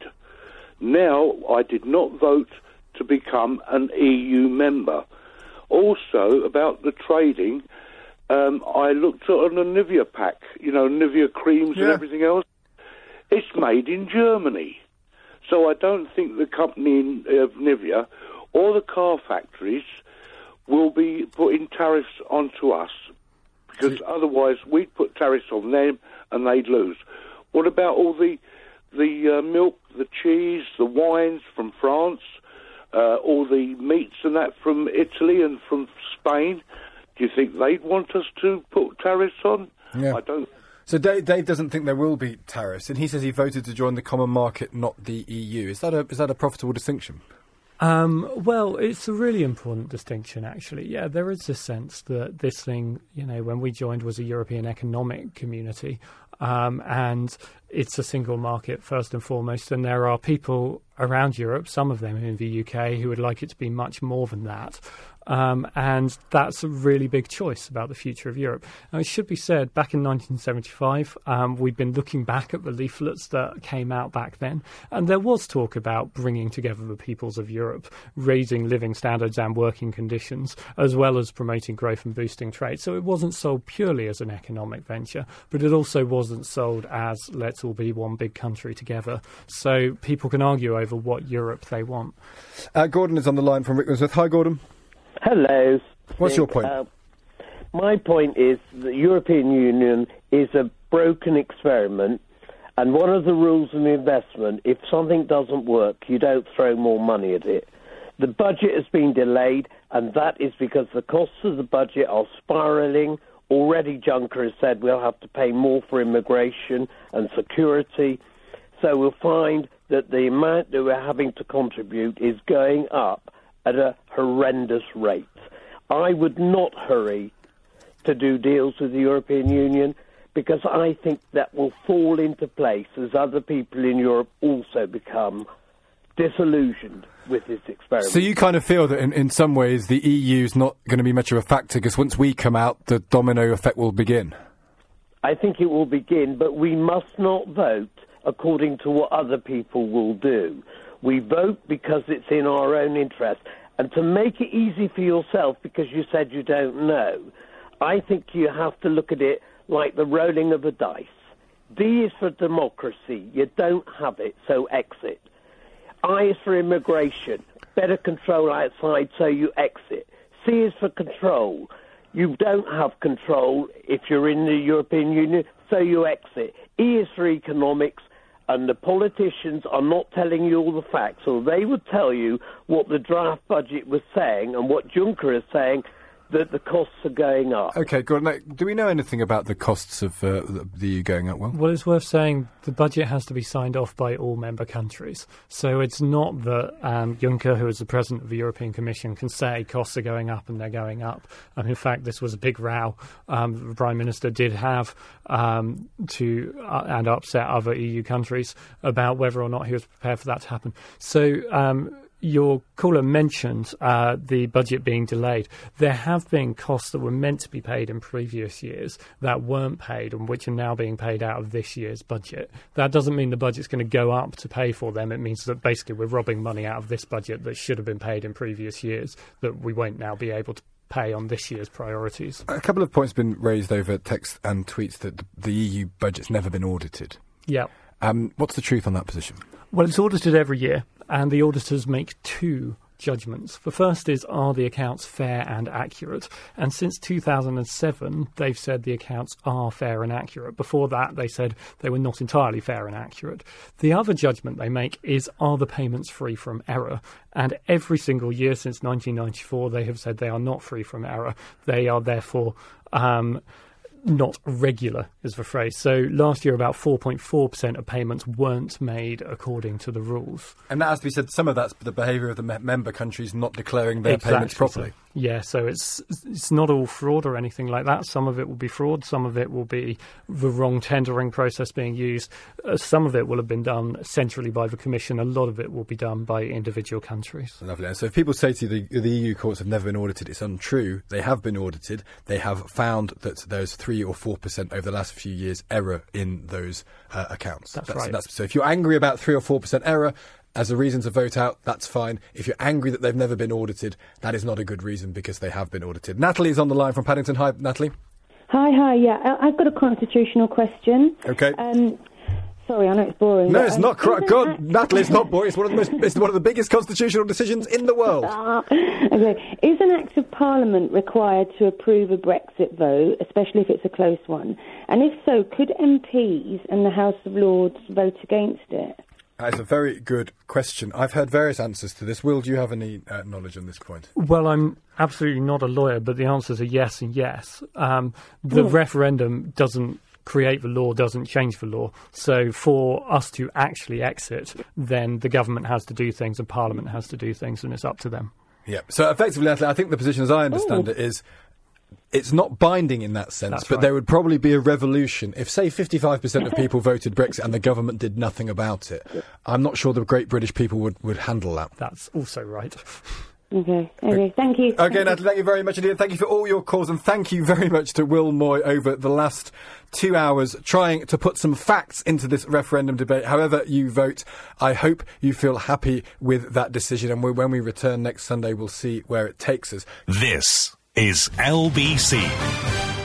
Now, I did not vote to become an E U member. Also, about the trading, um, I looked at on a Nivea pack, you know, Nivea creams Yeah. and everything else. It's made in Germany. So I don't think the company in, of Nivea or the car factories will be putting tariffs onto us, because otherwise we'd put tariffs on them and they'd lose. What about all the the uh, milk, the cheese, the wines from France, uh, all the meats and that from Italy and from Spain? Do you think they'd want us to put tariffs on? Yeah. I don't. So Dave, Dave doesn't think there will be tariffs, and he says he voted to join the common market, not the E U. Is that a is that a profitable distinction? Um, well, it's a really important distinction, actually. Yeah, there is this sense that this thing, you know, when we joined was a European Economic Community, um, and it's a single market first and foremost, and there are people around Europe, some of them in the U K, who would like it to be much more than that. Um, and that's a really big choice about the future of Europe. Now, it should be said, back in nineteen seventy-five, um, we'd been looking back at the leaflets that came out back then, and there was talk about bringing together the peoples of Europe, raising living standards and working conditions, as well as promoting growth and boosting trade. So it wasn't sold purely as an economic venture, but it also wasn't sold as let's all be one big country together. So people can argue over what Europe they want. Uh, Gordon is on the line from Rickmansworth. Hi, Gordon. Hello. What's your point? Uh, my point is the European Union is a broken experiment, and one of the rules of investment, if something doesn't work, you don't throw more money at it. The budget has been delayed, and that is because the costs of the budget are spiralling. Already Juncker has said we'll have to pay more for immigration and security, so we'll find that the amount that we're having to contribute is going up at a horrendous rate. I would not hurry to do deals with the European Union, because I think that will fall into place as other people in Europe also become disillusioned with this experiment. So you kind of feel that in, in some ways the E U is not going to be much of a factor, because once we come out, the domino effect will begin. I think it will begin, but we must not vote according to what other people will do. We vote because it's in our own interest. And to make it easy for yourself, because you said you don't know, I think you have to look at it like the rolling of a dice. D is for democracy. You don't have it, so exit. I is for immigration. Better control outside, so you exit. C is for control. You don't have control if you're in the European Union, so you exit. E is for economics. And the politicians are not telling you all the facts, or they would tell you what the draft budget was saying and what Juncker is saying, that the costs are going up. OK, Gordon, now, do we know anything about the costs of uh, the E U going up? Well, Well, it's worth saying the budget has to be signed off by all member countries. So it's not that um, Juncker, who is the president of the European Commission, can say costs are going up and they're going up. Um, in fact, this was a big row um, the Prime Minister did have um, to uh, and upset other E U countries about whether or not he was prepared for that to happen. So um, your caller mentioned uh, the budget being delayed. There have been costs that were meant to be paid in previous years that weren't paid and which are now being paid out of this year's budget. That doesn't mean the budget's going to go up to pay for them. It means that basically we're robbing money out of this budget that should have been paid in previous years that we won't now be able to pay on this year's priorities. a couple of points have been raised over text and tweets that the, the E U budget's never been audited. Yeah. Um, what's the truth on that position? Well, it's audited every year, and the auditors make two judgments. The first is, are the accounts fair and accurate? And since two thousand seven, they've said the accounts are fair and accurate. Before that, they said they were not entirely fair and accurate. The other judgment they make is, are the payments free from error? And every single year since nineteen ninety-four, they have said they are not free from error. They are therefore Um, not regular, is the phrase. So last year, about four point four percent of payments weren't made according to the rules. And that has to be said, some of that's the behaviour of the me- member countries not declaring their Exactly payments properly. So. Yeah, so it's it's not all fraud or anything like that. Some of it will be fraud, some of it will be the wrong tendering process being used. Uh, some of it will have been done centrally by the Commission. A lot of it will be done by individual countries. Lovely. And so if people say to you the, the E U courts have never been audited, it's untrue. They have been audited. They have found that there's three or four percent over the last few years error in those uh, accounts. That's, that's right. That's, so if you're angry about three or four percent error as a reason to vote out, that's fine. If you're angry that they've never been audited, that is not a good reason, because they have been audited. Natalie is on the line from Paddington. Hi, Natalie. Hi, hi, yeah. I- I've got a constitutional question. Okay. Um, sorry, I know it's boring. No, but, it's um, not. Cr- isn't God, that- Natalie, it's not boring. It's one of the most. It's one of the biggest constitutional decisions in the world. Ah, okay. Is an Act of Parliament required to approve a Brexit vote, especially if it's a close one? And if so, could M Ps and the House of Lords vote against it? That's a very good question. I've heard various answers to this. Will, do you have any uh, knowledge on this point? Well, I'm absolutely not a lawyer, but the answers are yes and yes. Um, the Mm. referendum doesn't create the law, doesn't change the law. So for us to actually exit, then the government has to do things and Parliament has to do things, and it's up to them. Yeah. So effectively, Natalie, I think the position as I understand Ooh. it is it's not binding in that sense, That's but right. there would probably be a revolution if, say, fifty-five percent of people voted Brexit and the government did nothing about it. I'm not sure the great British people would, would handle that. That's also right. Okay, okay, thank you. Okay, Natalie, thank you very much indeed. Thank you for all your calls, and thank you very much to Will Moy over the last two hours trying to put some facts into this referendum debate. However you vote, I hope you feel happy with that decision, and we, when we return next Sunday, we'll see where it takes us. This is L B C.